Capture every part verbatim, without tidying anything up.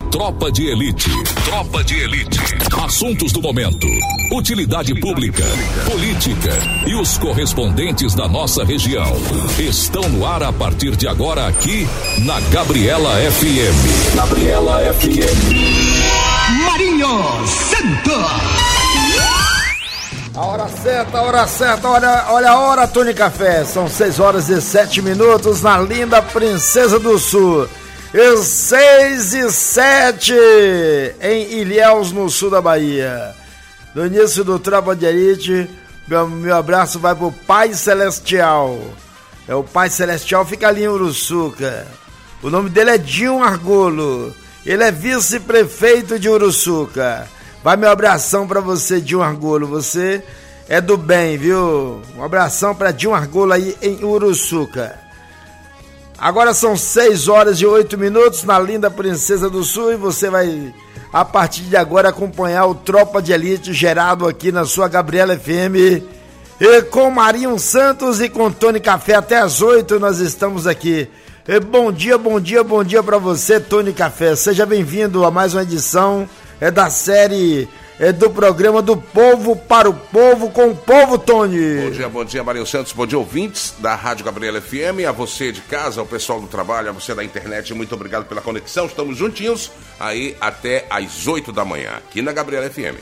Tropa de Elite. Tropa de Elite. Assuntos do momento. Utilidade pública, política e os correspondentes da nossa região. Estão no ar a partir de agora aqui na Gabriela F M. Gabriela F M. Marinho Santos. A hora certa, a hora certa, olha, olha a hora, Tony Café. São seis horas e sete minutos na linda Princesa do Sul. E seis e sete em Ilhéus, no sul da Bahia. No início do Tropa de Elite, meu, meu abraço vai pro Pai Celestial. É o Pai Celestial, fica ali em Uruçuca. O nome dele é Dinho Argolo. Ele é vice-prefeito de Uruçuca. Vai meu abração pra você, Dinho Argolo. Você é do bem, viu? Um abração pra Dinho Argolo aí em Uruçuca. Agora são seis horas e oito minutos na linda Princesa do Sul e você vai, a partir de agora, acompanhar o Tropa de Elite gerado aqui na sua Gabriela F M. E com Marinho Santos e com Tony Café até as oito nós estamos aqui. E bom dia, bom dia, bom dia pra você, Tony Café. Seja bem-vindo a mais uma edição é da série é do programa do Povo para o Povo com o Povo, Tony. Bom dia, bom dia, Marinho Santos, bom dia, ouvintes da Rádio Gabriela F M, a você de casa, ao pessoal do trabalho, a você da internet, muito obrigado pela conexão, estamos juntinhos aí até às oito da manhã, aqui na Gabriela F M.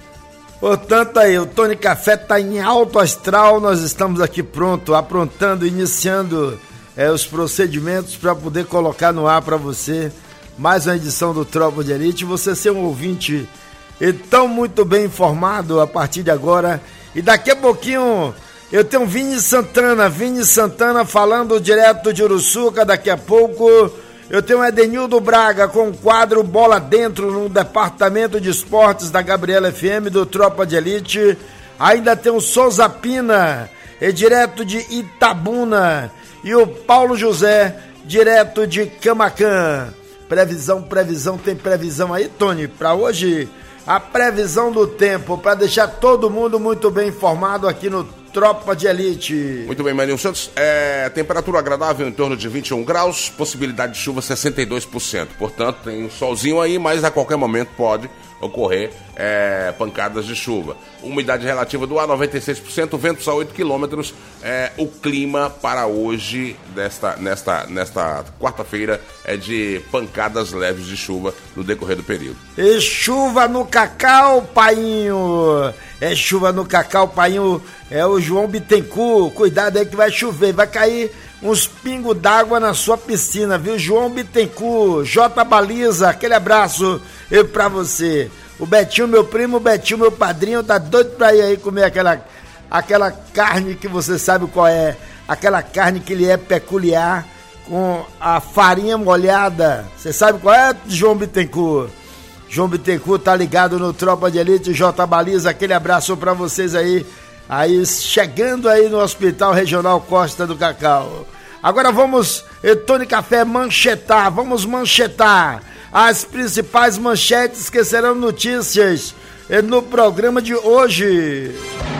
Portanto aí, o Tony Café tá em alto astral, nós estamos aqui pronto, aprontando, iniciando é, os procedimentos para poder colocar no ar para você mais uma edição do Tropa de Elite, você ser um ouvinte tão muito bem informado a partir de agora. E daqui a pouquinho eu tenho Vini Santana, Vini Santana falando direto de Uruçuca. Daqui a pouco eu tenho Edenildo Braga com o quadro Bola Dentro no departamento de esportes da Gabriela F M do Tropa de Elite. Ainda tem o Souza Pina, é direto de Itabuna, e o Paulo José, direto de Camaquã. Previsão, previsão, tem previsão aí, Tony, para hoje? A previsão do tempo, para deixar todo mundo muito bem informado aqui no Tropa de Elite. Muito bem, Marinho Santos, é, temperatura agradável em torno de vinte e um graus, possibilidade de chuva sessenta e dois por cento, portanto tem um solzinho aí, mas a qualquer momento pode ocorrer é, pancadas de chuva. Umidade relativa do ar noventa e seis por cento, ventos a oito quilômetros. É, o clima para hoje, desta, nesta, nesta quarta-feira, é de pancadas leves de chuva no decorrer do período. E chuva no cacau, painho! É chuva no cacau, painho. É o João Bittencourt. Cuidado aí que vai chover, vai cair uns pingos d'água na sua piscina, viu? João Bittencourt, J Baliza, aquele abraço eu pra você. O Betinho, meu primo, o Betinho, meu padrinho, tá doido pra ir aí comer aquela, aquela carne que você sabe qual é, aquela carne que lhe é peculiar, com a farinha molhada. Você sabe qual é, João Bittencourt? João Bittencourt tá ligado no Tropa de Elite, J Baliza, aquele abraço pra vocês aí, aí chegando aí no Hospital Regional Costa do Cacau. Agora vamos, Tony Café, manchetar, vamos manchetar as principais manchetes que serão notícias no programa de hoje.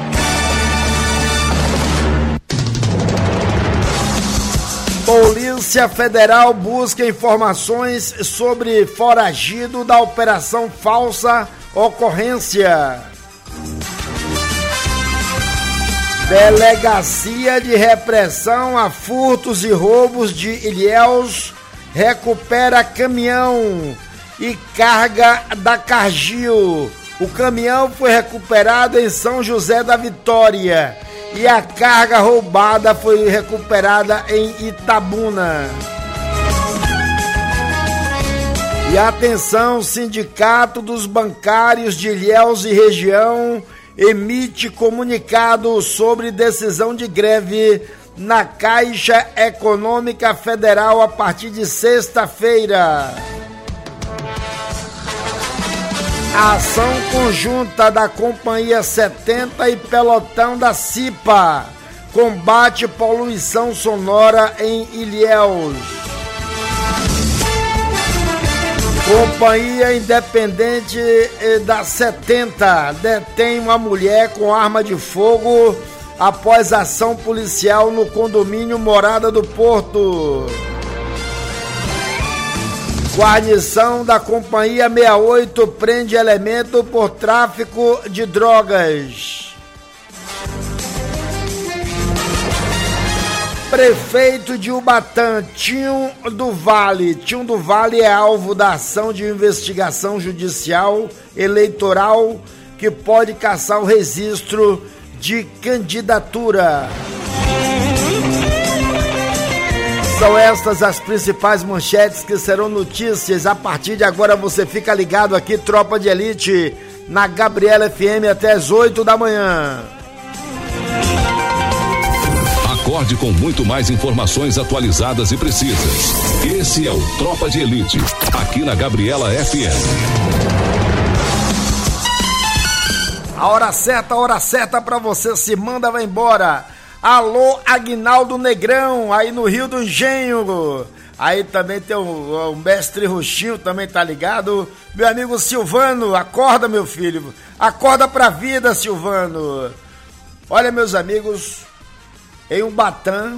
Polícia Federal busca informações sobre foragido da Operação Falsa Ocorrência. Delegacia de Repressão a Furtos e Roubos de Ilhéus recupera caminhão e carga da Cargill. O caminhão foi recuperado em São José da Vitória e a carga roubada foi recuperada em Itabuna. E atenção, Sindicato dos Bancários de Ilhéus e região emite comunicado sobre decisão de greve na Caixa Econômica Federal a partir de sexta-feira. A ação conjunta da Companhia setenta e Pelotão da CIPA combate poluição sonora em Ilhéus. Companhia Independente da setenta detém uma mulher com arma de fogo após ação policial no condomínio Morada do Porto. Guarnição da Companhia sessenta e oito prende elemento por tráfico de drogas. Prefeito de Ubatã, Tinho do Vale. Tinho do Vale é alvo da ação de investigação judicial eleitoral que pode cassar o registro de candidatura. São estas as principais manchetes que serão notícias. A partir de agora você fica ligado aqui, Tropa de Elite, na Gabriela F M até as oito da manhã. Acorde com muito mais informações atualizadas e precisas. Esse é o Tropa de Elite, aqui na Gabriela F M. A hora certa, a hora certa pra você se manda, vai embora. Alô, Aguinaldo Negrão, aí no Rio do Engenho. Aí também tem o, o mestre Roxinho, também tá ligado. Meu amigo Silvano, acorda, meu filho. Acorda pra vida, Silvano. Olha, meus amigos, em Ubatã,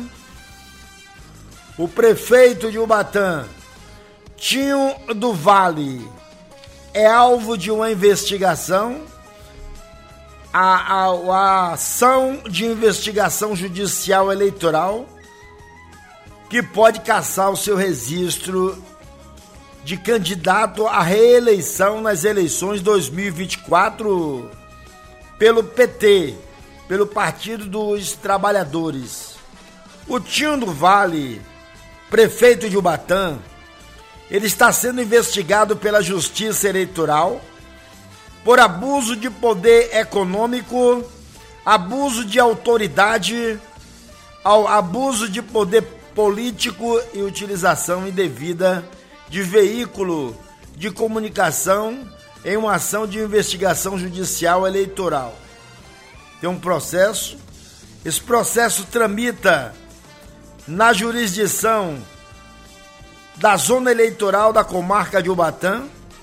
o prefeito de Ubatã, Tinho do Vale, é alvo de uma investigação. A, a, a ação de investigação judicial eleitoral que pode cassar o seu registro de candidato à reeleição nas eleições dois mil e vinte e quatro pelo P T, pelo Partido dos Trabalhadores. O Tinho do Vale, prefeito de Ubatã, ele está sendo investigado pela Justiça Eleitoral por abuso de poder econômico, abuso de autoridade, abuso de poder político e utilização indevida de veículo de comunicação em uma ação de investigação judicial eleitoral. Tem um processo, esse processo tramita na jurisdição da zona eleitoral da comarca de Ubatã.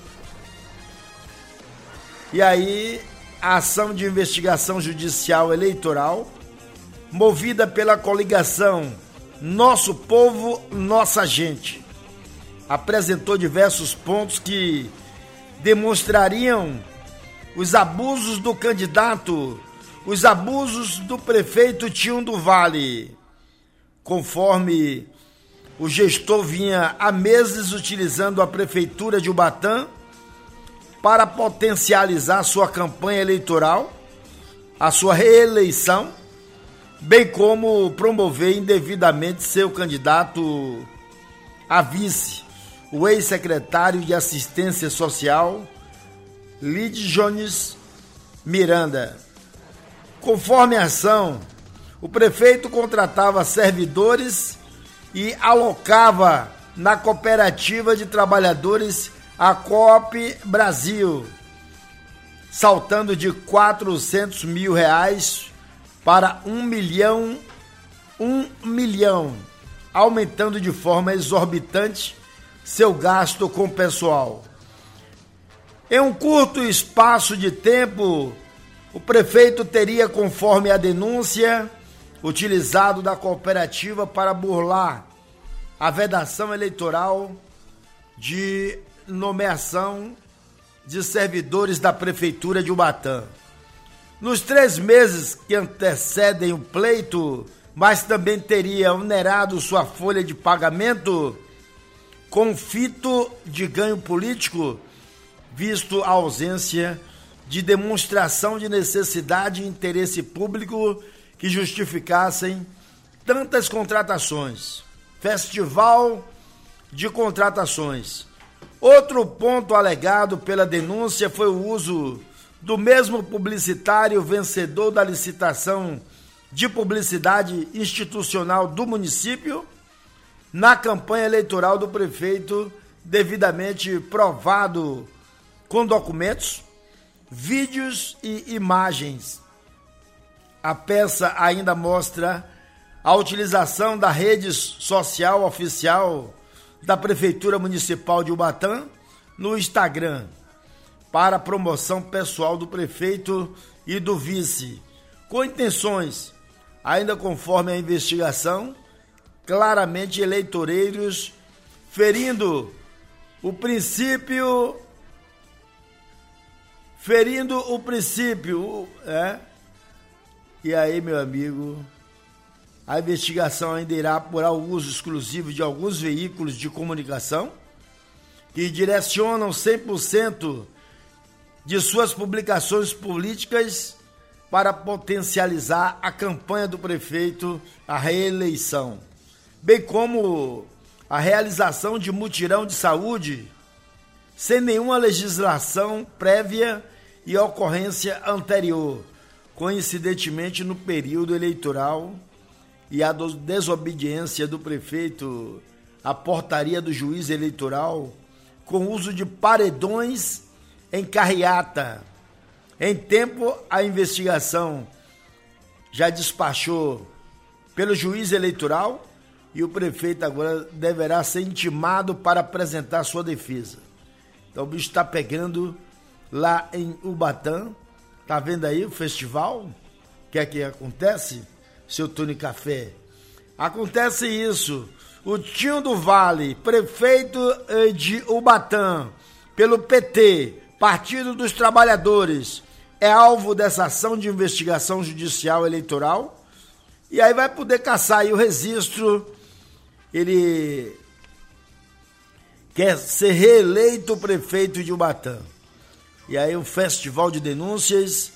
E aí, a ação de investigação judicial eleitoral, movida pela coligação Nosso Povo, Nossa Gente, apresentou diversos pontos que demonstrariam os abusos do candidato, os abusos do prefeito Tinho do Vale, conforme o gestor vinha há meses utilizando a prefeitura de Ubatã para potencializar sua campanha eleitoral, a sua reeleição, bem como promover indevidamente seu candidato a vice, o ex-secretário de Assistência Social, Lide Jones Miranda. Conforme a ação, o prefeito contratava servidores e alocava na cooperativa de trabalhadores a Coop Brasil, saltando de quatrocentos mil reais para um milhão, um milhão, aumentando de forma exorbitante seu gasto com pessoal. Em um curto espaço de tempo, o prefeito teria, conforme a denúncia, utilizado da cooperativa para burlar a vedação eleitoral de nomeação de servidores da prefeitura de Ubatã. Nos três meses que antecedem o pleito, mas também teria onerado sua folha de pagamento com fito de ganho político, visto a ausência de demonstração de necessidade e interesse público que justificassem tantas contratações. Festival de contratações. Outro ponto alegado pela denúncia foi o uso do mesmo publicitário vencedor da licitação de publicidade institucional do município na campanha eleitoral do prefeito, devidamente provado com documentos, vídeos e imagens. A peça ainda mostra a utilização da rede social oficial da Prefeitura Municipal de Ubatã no Instagram para promoção pessoal do prefeito e do vice, com intenções, ainda conforme a investigação, claramente eleitoreiros, ferindo o princípio, ferindo o princípio, é? E aí, meu amigo, a investigação ainda irá apurar o uso exclusivo de alguns veículos de comunicação que direcionam cem por cento de suas publicações políticas para potencializar a campanha do prefeito à reeleição, bem como a realização de mutirão de saúde sem nenhuma legislação prévia e ocorrência anterior, coincidentemente no período eleitoral, e a desobediência do prefeito à portaria do juiz eleitoral com uso de paredões em carreata. Em tempo, a investigação já despachou pelo juiz eleitoral e o prefeito agora deverá ser intimado para apresentar sua defesa. Então o bicho está pegando lá em Ubatã. Tá vendo aí o festival? O que é que acontece, seu Tony Café? Acontece isso. O Tinho do Vale, prefeito de Ubatã, pelo P T, Partido dos Trabalhadores, é alvo dessa ação de investigação judicial eleitoral. E aí vai poder caçar aí o registro. Ele quer ser reeleito prefeito de Ubatã. E aí um festival de denúncias.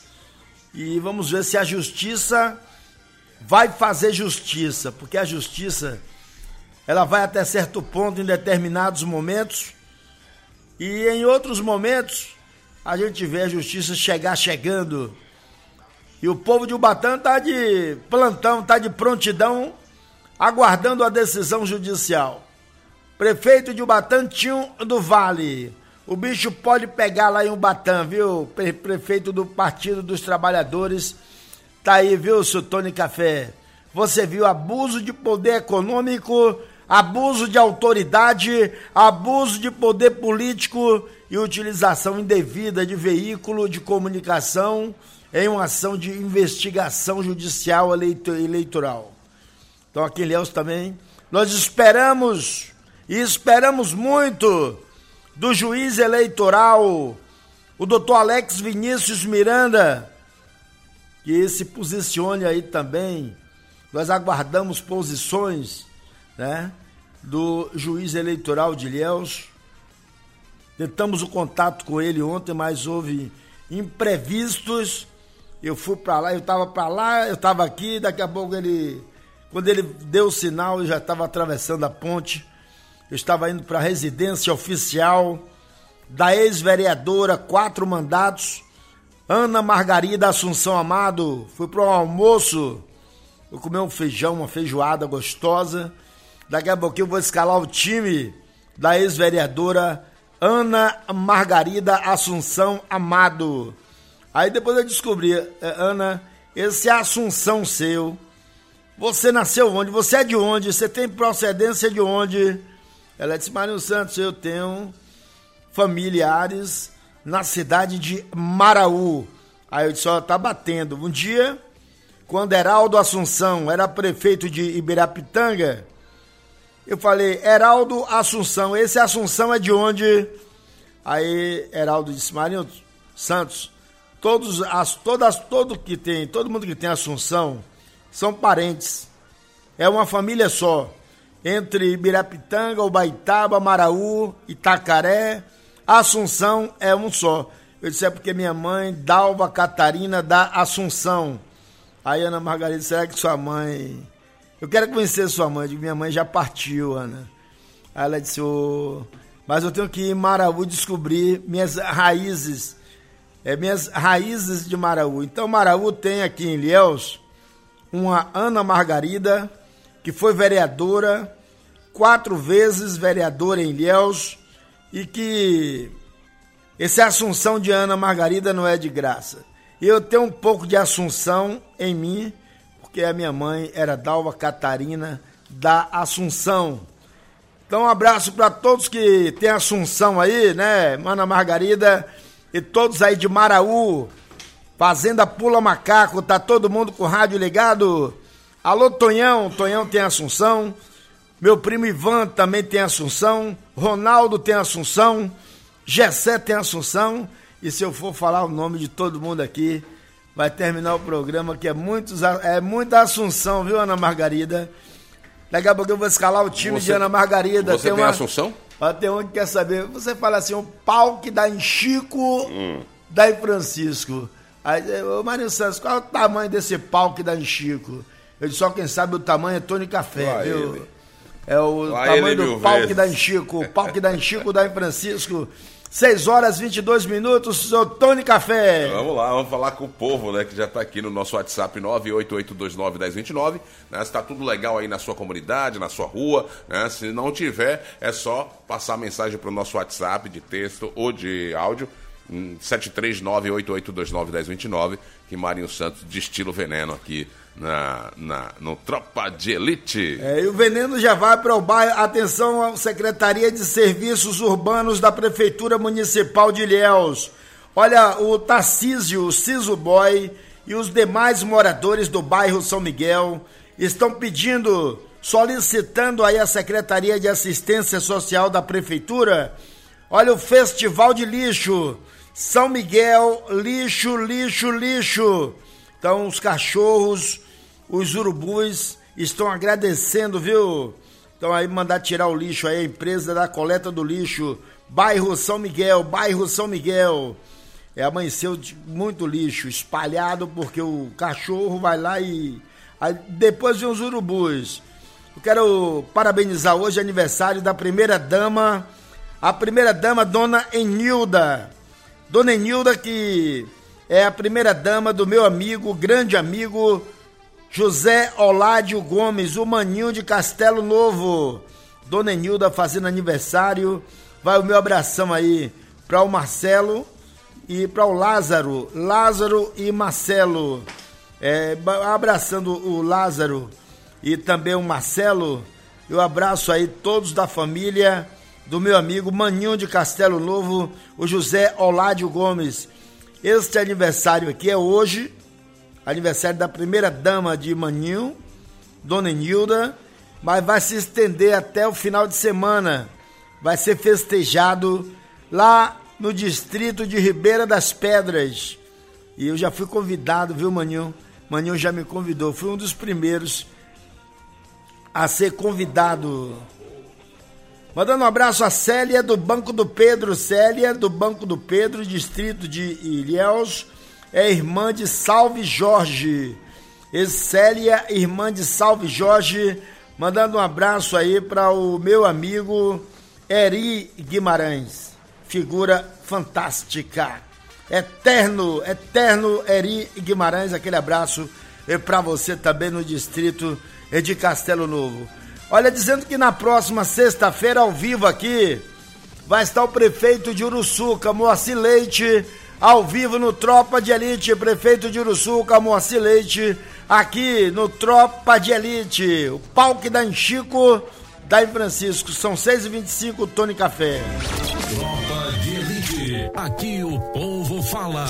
E vamos ver se a justiça vai fazer justiça. Porque a justiça, ela vai até certo ponto em determinados momentos. E em outros momentos, a gente vê a justiça chegar chegando. E o povo de Ubatã está de plantão, está de prontidão, aguardando a decisão judicial. Prefeito de Ubatã, Tinho do Vale. O bicho pode pegar lá em Ubatã, viu? Prefeito do Partido dos Trabalhadores. Tá aí, viu, seu Tony Café? Você viu abuso de poder econômico, abuso de autoridade, abuso de poder político e utilização indevida de veículo de comunicação em uma ação de investigação judicial eleitoral. Então aqui em Ilhéus também, nós esperamos, e esperamos muito, do juiz eleitoral, o doutor Alex Vinícius Miranda, que se posicione aí também. Nós aguardamos posições, né, do juiz eleitoral de Ilhéus. Tentamos o contato com ele ontem, mas houve imprevistos. Eu fui para lá, eu estava para lá, eu estava aqui, daqui a pouco ele, quando ele deu o sinal, eu já estava atravessando a ponte. Eu estava indo para a residência oficial da ex-vereadora, quatro mandatos, Ana Margarida Assunção Amado. Fui para um almoço, eu comi um feijão, uma feijoada gostosa. Daqui a pouquinho eu vou escalar o time da ex-vereadora Ana Margarida Assunção Amado. Aí depois eu descobri, Ana, esse é Assunção seu. Você nasceu onde? Você é de onde? Você tem procedência de onde? Ela disse, Marinho Santos, eu tenho familiares na cidade de Maraú. Aí eu disse, ó, tá batendo. Um dia, quando Heraldo Assunção era prefeito de Ibirapitanga, eu falei, Heraldo Assunção, esse Assunção é de onde? Aí Heraldo disse, Marinho Santos, todos, as, todas, todo, que tem, todo mundo que tem Assunção são parentes. É uma família só. Entre Ibirapitanga, Ubaitaba, Maraú, Itacaré, Assunção é um só. Eu disse, é porque minha mãe, Dalva Catarina da Assunção. Aí Ana Margarida, será que sua mãe... Eu quero conhecer sua mãe, eu digo, minha mãe já partiu, Ana. Aí ela disse, oh, mas eu tenho que ir em Maraú descobrir minhas raízes, é, minhas raízes de Maraú. Então Maraú tem aqui em Ilhéus uma Ana Margarida, que foi vereadora, quatro vezes vereadora em Ilhéus, e que essa Assunção de Ana Margarida não é de graça. Eu tenho um pouco de Assunção em mim, porque a minha mãe era Dalva Catarina da Assunção. Então um abraço para todos que tem Assunção aí, né, Ana Margarida, e todos aí de Maraú, Fazenda Pula Macaco, tá todo mundo com o rádio ligado. Alô, Tonhão, Tonhão tem Assunção. Meu primo Ivan também tem Assunção, Ronaldo tem Assunção, Gessé tem Assunção, e se eu for falar o nome de todo mundo aqui, vai terminar o programa, que é, muitos, é muita Assunção, viu, Ana Margarida? Daqui a pouco eu vou escalar o time você, de Ana Margarida. Você tem, tem uma, Assunção? Tem um que quer saber. Você fala assim, o pau que dá em Chico, hum. dá em Francisco. Aí, ô Marinho Santos, qual é o tamanho desse pau que dá em Chico? Eu disse, só quem sabe o tamanho é Tony Café, Lá viu? Ele. É o Lá tamanho do pau vezes. que dá em Chico. O pau que dá em Chico, dá em Francisco. seis horas e vinte e dois minutos, seu Tony Café. Vamos lá, vamos falar com o povo, né, que já está aqui no nosso WhatsApp nove oito oito dois nove um zero dois nove, né, se está tudo legal aí na sua comunidade, na sua rua, né, se não tiver, é só passar a mensagem para o nosso WhatsApp de texto ou de áudio, sete três nove oito oito dois nove um zero dois nove, que Marinho Santos destila o veneno aqui Na, na, no Tropa de Elite. É, e o veneno já vai para o bairro. Atenção, Secretaria de Serviços Urbanos da Prefeitura Municipal de Ilhéus. Olha, o Tarcísio, o Ciso Boy e os demais moradores do bairro São Miguel estão pedindo, solicitando aí a Secretaria de Assistência Social da Prefeitura. Olha, o Festival de Lixo São Miguel, lixo, lixo, lixo. Então os cachorros, os urubus estão agradecendo, viu? Então aí mandar tirar o lixo aí, a empresa da coleta do lixo, bairro São Miguel, bairro São Miguel. É, amanheceu de muito lixo espalhado porque o cachorro vai lá e... Aí depois vem os urubus. Eu quero parabenizar hoje o aniversário da primeira dama, a primeira dama, Dona Enilda. Dona Enilda, que é a primeira dama do meu amigo, grande amigo, José Oládio Gomes, o maninho de Castelo Novo. Dona Enilda fazendo aniversário. Vai o meu abração aí para o Marcelo e para o Lázaro. Lázaro e Marcelo. É, abraçando o Lázaro e também o Marcelo. Eu abraço aí todos da família do meu amigo maninho de Castelo Novo, o José Oládio Gomes. Este aniversário aqui é hoje, aniversário da primeira dama de Maninho, Dona Enilda, mas vai se estender até o final de semana. Vai ser festejado lá no distrito de Ribeira das Pedras. E eu já fui convidado, viu, Maninho? Maninho já me convidou, fui um dos primeiros a ser convidado. Mandando um abraço a Célia do Banco do Pedro. Célia do Banco do Pedro, distrito de Ilhéus, é irmã de Salve Jorge. E Célia, irmã de Salve Jorge, mandando um abraço aí para o meu amigo Eri Guimarães. Figura fantástica. Eterno, eterno Eri Guimarães, aquele abraço para você também no distrito de Castelo Novo. Olha, dizendo que na próxima sexta-feira, ao vivo aqui, vai estar o prefeito de Uruçuca, Moacir Leite, ao vivo no Tropa de Elite. Prefeito de Uruçuca, Moacir Leite, aqui no Tropa de Elite. O pau que dá em Chico, dá em Francisco. São seis e vinte e cinco, Tony Café. Tropa de Elite, aqui o povo fala.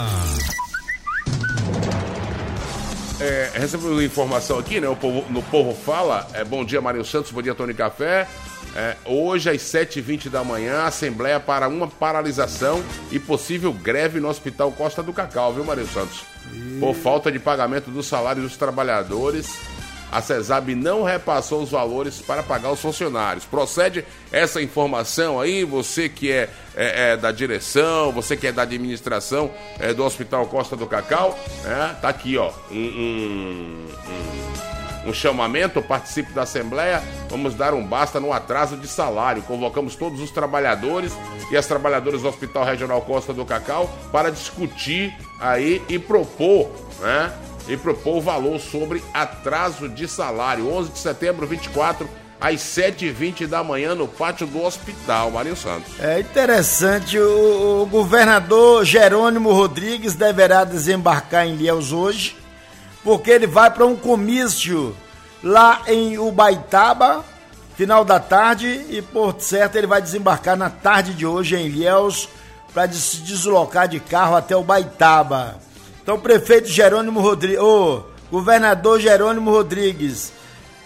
É, recebemos informação aqui, né? O povo, no Povo Fala. É, bom dia, Marinho Santos. Bom dia, Tony Café. É, hoje, às sete e vinte da manhã, Assembleia para uma paralisação e possível greve no Hospital Costa do Cacau, viu, Marinho Santos? E... Por falta de pagamento dos salários dos trabalhadores, a CESAB não repassou os valores para pagar os funcionários. Procede essa informação aí, você que é, é, é da direção, você que é da administração é, do Hospital Costa do Cacau, é, tá aqui, ó, um, um, um, um chamamento, participe da Assembleia, vamos dar um basta no atraso de salário. Convocamos todos os trabalhadores e as trabalhadoras do Hospital Regional Costa do Cacau para discutir aí e propor, né? E propor o valor sobre atraso de salário. onze de setembro, vinte e quatro, às sete e vinte da manhã, no pátio do hospital, Marinho Santos. É interessante, o, o governador Jerônimo Rodrigues deverá desembarcar em Ilhéus hoje, porque ele vai para um comício lá em Ubaitaba, final da tarde, e por certo ele vai desembarcar na tarde de hoje em Ilhéus, para se deslocar de carro até Ubaitaba. Então, prefeito Jerônimo Rodrigues, ô, governador Jerônimo Rodrigues,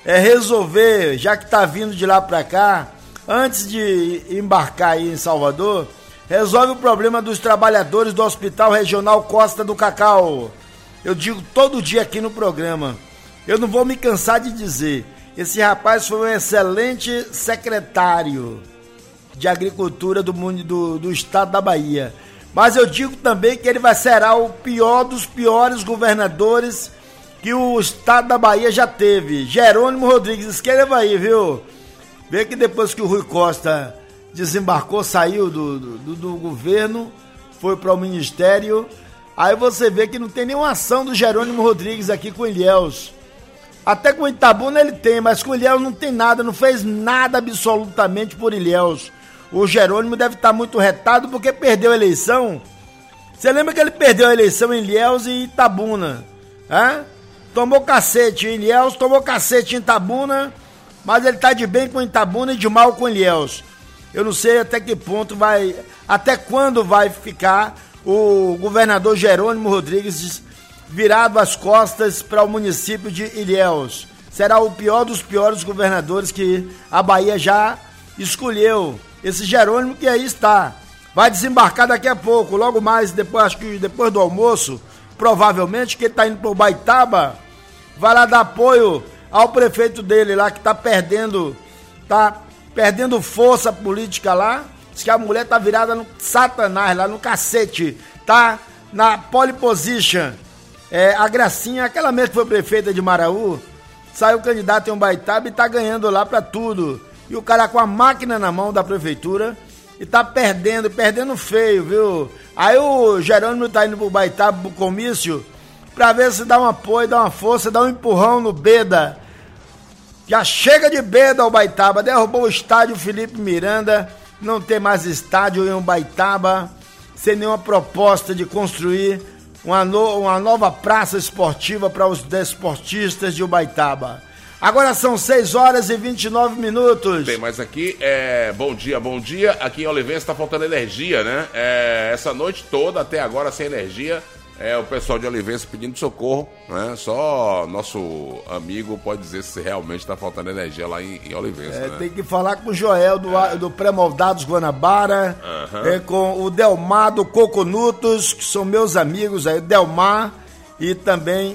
é resolver, já que tá vindo de lá para cá, antes de embarcar aí em Salvador, resolve o problema dos trabalhadores do Hospital Regional Costa do Cacau. Eu digo todo dia aqui no programa, eu não vou me cansar de dizer, esse rapaz foi um excelente secretário de Agricultura do, do, do estado da Bahia. Mas eu digo também que ele vai ser o pior dos piores governadores que o estado da Bahia já teve. Jerônimo Rodrigues, escreva aí, viu? Vê que depois que o Rui Costa desembarcou, saiu do, do, do governo, foi para o ministério, aí você vê que não tem nenhuma ação do Jerônimo Rodrigues aqui com o Ilhéus. Até com o Itabuna ele tem, mas com o Ilhéus não tem nada, não fez nada absolutamente por Ilhéus. O Jerônimo deve estar muito retado porque perdeu a eleição. Você lembra que ele perdeu a eleição em Ilhéus e Itabuna? Hã? Tomou cacete em Ilhéus, tomou cacete em Itabuna, mas ele tá de bem com Itabuna e de mal com Ilhéus. Eu não sei até que ponto vai, até quando vai ficar o governador Jerônimo Rodrigues virado as costas para o município de Ilhéus. Será o pior dos piores governadores que a Bahia já escolheu. Esse Jerônimo que aí está, vai desembarcar daqui a pouco, logo mais, depois, acho que depois do almoço, provavelmente, que ele está indo para o Baitaba, vai lá dar apoio ao prefeito dele lá, que está perdendo, tá perdendo força política lá, diz que a mulher tá virada no satanás lá, no cacete, tá na pole position. É, a Gracinha, aquela mesmo que foi prefeita de Maraú, saiu candidato em um Baitaba e tá ganhando lá para tudo. E o cara com a máquina na mão da prefeitura e tá perdendo, perdendo feio, viu? Aí o Jerônimo tá indo pro Baitaba, pro comício, pra ver se dá um apoio, dá uma força, dá um empurrão no Beda. Já chega de Beda o Baitaba, derrubou o estádio Felipe Miranda, não tem mais estádio em Baitaba, sem nenhuma proposta de construir uma, no, uma nova praça esportiva para os desportistas de Ubaitaba. Agora são seis horas e vinte e nove minutos. Bem, mas aqui é bom dia, bom dia. Aqui em Olivença está faltando energia, né? É, essa noite toda, até agora, sem energia. É o pessoal de Olivença pedindo socorro, né? Só nosso amigo pode dizer se realmente está faltando energia lá em, em Olivença, é, né? Tem que falar com o Joel do, é. do Pré-Moldados Guanabara, uhum. é, com o Delmar do Coconutos, que são meus amigos aí, Delmar, e também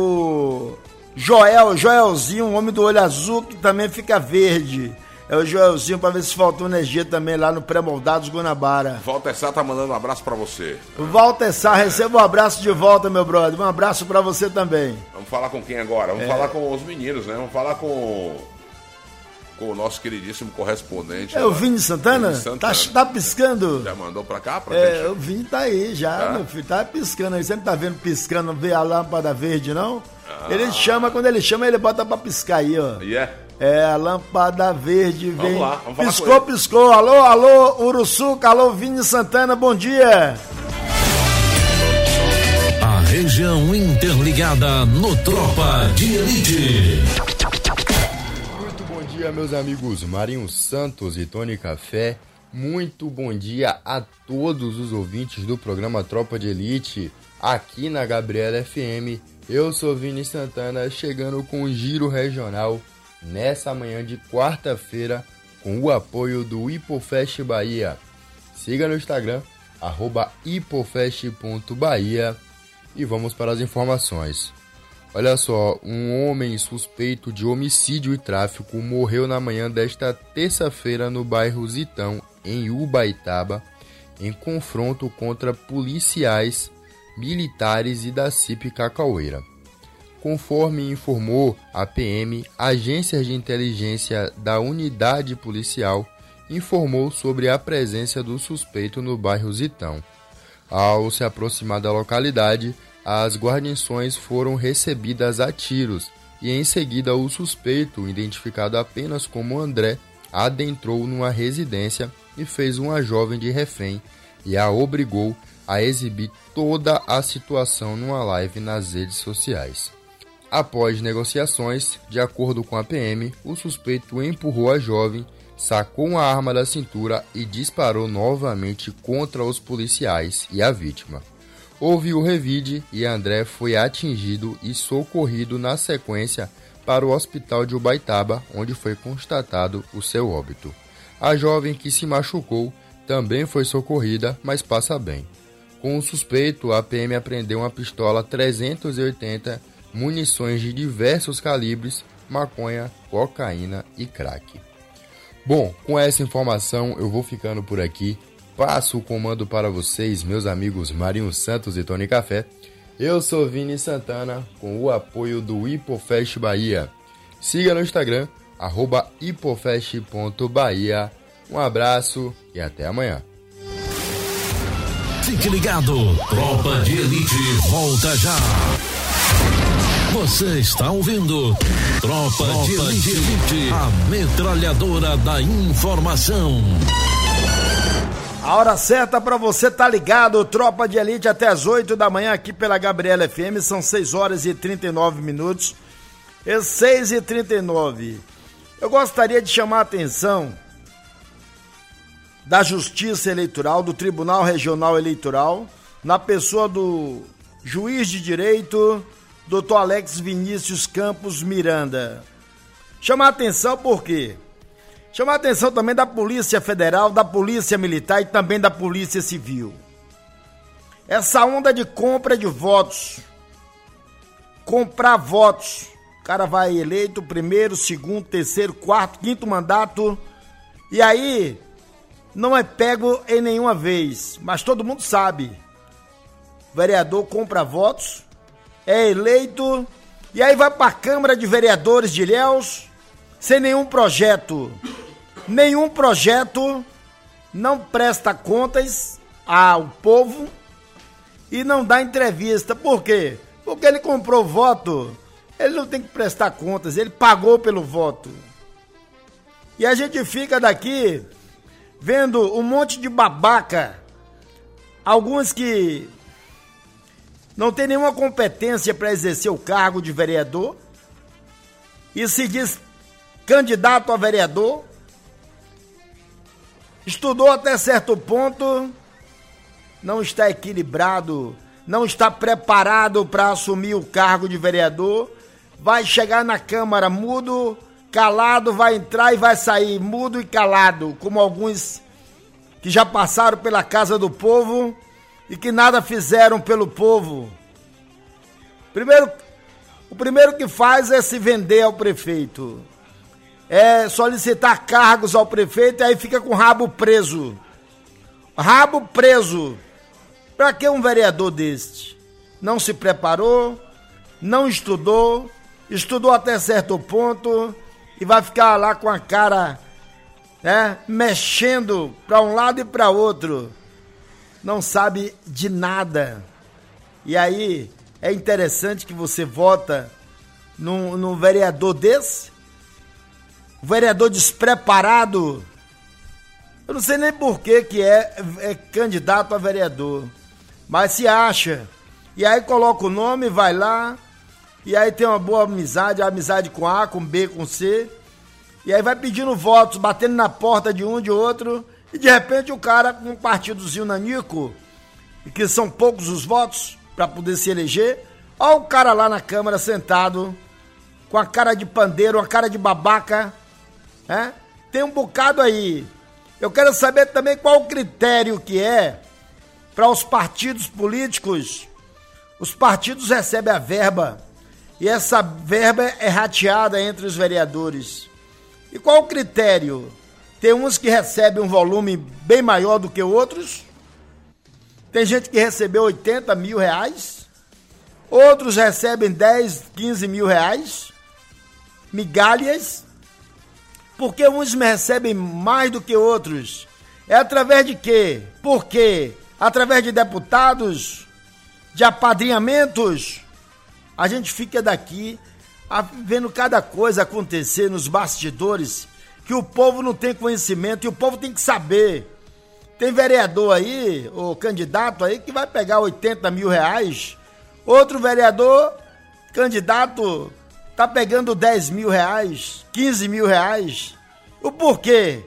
o Joel, Joelzinho, um homem do olho azul, que também fica verde. É o Joelzinho, pra ver se faltou energia também lá no Pré-Moldados Guanabara. Walter Sá tá mandando um abraço pra você. O Walter Sá, receba um abraço de volta, meu brother. Um abraço pra você também. Vamos falar com quem agora? Vamos é. falar com os meninos, né? Vamos falar com, com o nosso queridíssimo correspondente. É lá. O Vini Santana? Vini Santana. Tá, tá piscando? Já mandou pra cá? Pra é, gente? O Vini tá aí já, tá? Meu filho. Tá piscando aí. Você não tá vendo piscando, vê a lâmpada verde, não? Ah. Ele chama, quando ele chama, ele bota pra piscar aí, ó. E yeah. é? É, a lâmpada verde vem. Vamos lá, vamos falar piscou, piscou. Alô, alô, Uruçuca, alô, Vini Santana, bom dia. A região interligada no Tropa de Elite. Muito bom dia, meus amigos Marinho Santos e Tony Café. Muito bom dia a todos os ouvintes do programa Tropa de Elite, aqui na Gabriela F M. Eu sou Vini Santana, chegando com o Giro Regional nessa manhã de quarta-feira, com o apoio do Hipofest Bahia. Siga no Instagram, arroba hipofest ponto bahia, e vamos para as informações. Olha só, um homem suspeito de homicídio e tráfico morreu na manhã desta terça-feira no bairro Zitão, em Ubaitaba, em confronto contra policiais, militares e da C I P Cacaueira. Conforme informou a P M, agências de inteligência da unidade policial informou sobre a presença do suspeito no bairro Zitão. Ao se aproximar da localidade, as guarnições foram recebidas a tiros e em seguida o suspeito, identificado apenas como André, adentrou numa residência e fez uma jovem de refém e a obrigou a exibir toda a situação numa live nas redes sociais. Após negociações, de acordo com a P M, o suspeito empurrou a jovem, sacou uma arma da cintura e disparou novamente contra os policiais e a vítima. Houve o revide e André foi atingido e socorrido na sequência para o hospital de Ubaitaba, onde foi constatado o seu óbito. A jovem que se machucou também foi socorrida, mas passa bem. Com o suspeito, a P M apreendeu uma pistola trezentos e oitenta, munições de diversos calibres, maconha, cocaína e crack. Bom, com essa informação eu vou ficando por aqui. Passo o comando para vocês, meus amigos Marinho Santos e Tony Café. Eu sou Vini Santana, com o apoio do Hipofest Bahia. Siga no Instagram, arroba hipofest ponto bahia. Um abraço e até amanhã. Fique ligado, Tropa de Elite volta já. Você está ouvindo Tropa, Tropa de, Elite, de Elite, a metralhadora da informação. A hora certa para você tá ligado, Tropa de Elite, até as oito da manhã aqui pela Gabriela F M, são seis horas e trinta e nove minutos, é seis e trinta e nove. Eu gostaria de chamar a atenção da Justiça Eleitoral, do Tribunal Regional Eleitoral, na pessoa do juiz de direito, doutor Alex Vinícius Campos Miranda. Chamar a atenção por quê? Chamar a atenção também da Polícia Federal, da Polícia Militar e também da Polícia Civil. Essa onda de compra de votos, comprar votos, o cara vai eleito primeiro, segundo, terceiro, quarto, quinto mandato, e aí não é pego em nenhuma vez, mas todo mundo sabe. O vereador compra votos, é eleito, e aí vai para a Câmara de Vereadores de Ilhéus, sem nenhum projeto. Nenhum projeto, não presta contas ao povo e não dá entrevista. Por quê? Porque ele comprou voto, ele não tem que prestar contas, ele pagou pelo voto. E a gente fica daqui vendo um monte de babaca, alguns que não tem nenhuma competência para exercer o cargo de vereador e se diz candidato a vereador, estudou até certo ponto, não está equilibrado, não está preparado para assumir o cargo de vereador, vai chegar na Câmara mudo, calado, vai entrar e vai sair mudo e calado, como alguns que já passaram pela Casa do Povo e que nada fizeram pelo povo. Primeiro, o primeiro que faz é se vender ao prefeito. É solicitar cargos ao prefeito e aí fica com o rabo preso. Rabo preso. Para que um vereador deste? Não se preparou, não estudou, estudou até certo ponto e vai ficar lá com a cara, né, mexendo para um lado e para outro. Não sabe de nada. E aí é interessante que você vota num, num vereador desse, um vereador despreparado. Eu não sei nem por que que é, é candidato a vereador, mas se acha. E aí coloca o nome, vai lá, e aí tem uma boa amizade, amizade com A, com B, com C, e aí vai pedindo votos, batendo na porta de um, de outro, e de repente o cara com um partidozinho nanico, e que são poucos os votos para poder se eleger, olha o cara lá na Câmara sentado, com a cara de pandeiro, a cara de babaca, né? Tem um bocado aí. Eu quero saber também qual o critério que é para os partidos políticos. Os partidos recebem a verba e essa verba é rateada entre os vereadores. E qual o critério? Tem uns que recebem um volume bem maior do que outros. Tem gente que recebeu oitenta mil reais. Outros recebem dez, quinze mil reais. Migalhas. Porque uns recebem mais do que outros? É através de quê? Por quê? Através de deputados? De apadrinhamentos? A gente fica daqui vendo cada coisa acontecer nos bastidores que o povo não tem conhecimento e o povo tem que saber. Tem vereador aí, ou candidato aí, que vai pegar oitenta mil reais. Outro vereador, candidato, tá pegando dez mil reais, quinze mil reais. O porquê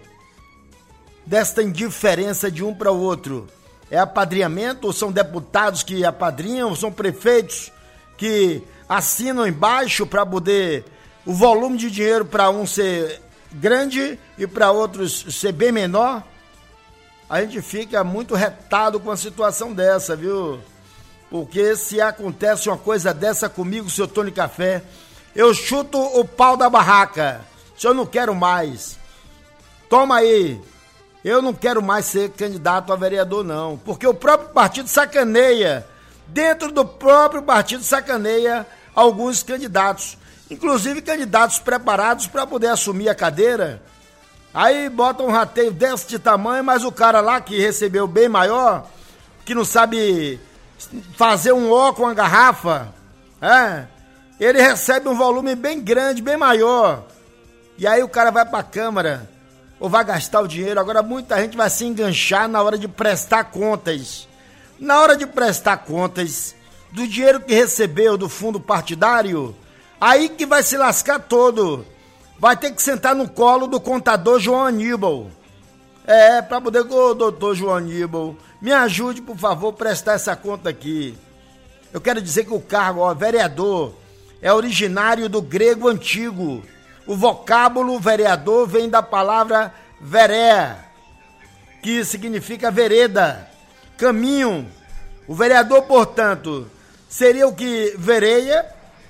desta indiferença de um para o outro? É apadrinhamento? Ou são deputados que apadrinham? Ou são prefeitos que assinam embaixo para poder o volume de dinheiro para um ser grande e para outros ser bem menor, a gente fica muito retado com a situação dessa, viu? Porque se acontece uma coisa dessa comigo, seu Tony Café, eu chuto o pau da barraca. Se eu não quero mais, toma aí. Eu não quero mais ser candidato a vereador, não. Porque o próprio partido sacaneia, dentro do próprio partido sacaneia alguns candidatos. Inclusive candidatos preparados para poder assumir a cadeira. Aí bota um rateio desse tamanho, mas o cara lá que recebeu bem maior, que não sabe fazer um ó com a garrafa, é, ele recebe um volume bem grande, bem maior. E aí o cara vai pra Câmara, ou vai gastar o dinheiro. Agora muita gente vai se enganchar na hora de prestar contas. Na hora de prestar contas do dinheiro que recebeu do fundo partidário, aí que vai se lascar todo. Vai ter que sentar no colo do contador João Aníbal. É, pra poder, ô doutor João Aníbal, me ajude, por favor, prestar essa conta aqui. Eu quero dizer que o cargo, ó, vereador, é originário do grego antigo. O vocábulo vereador vem da palavra veré, que significa vereda, caminho. O vereador, portanto, seria o que vereia,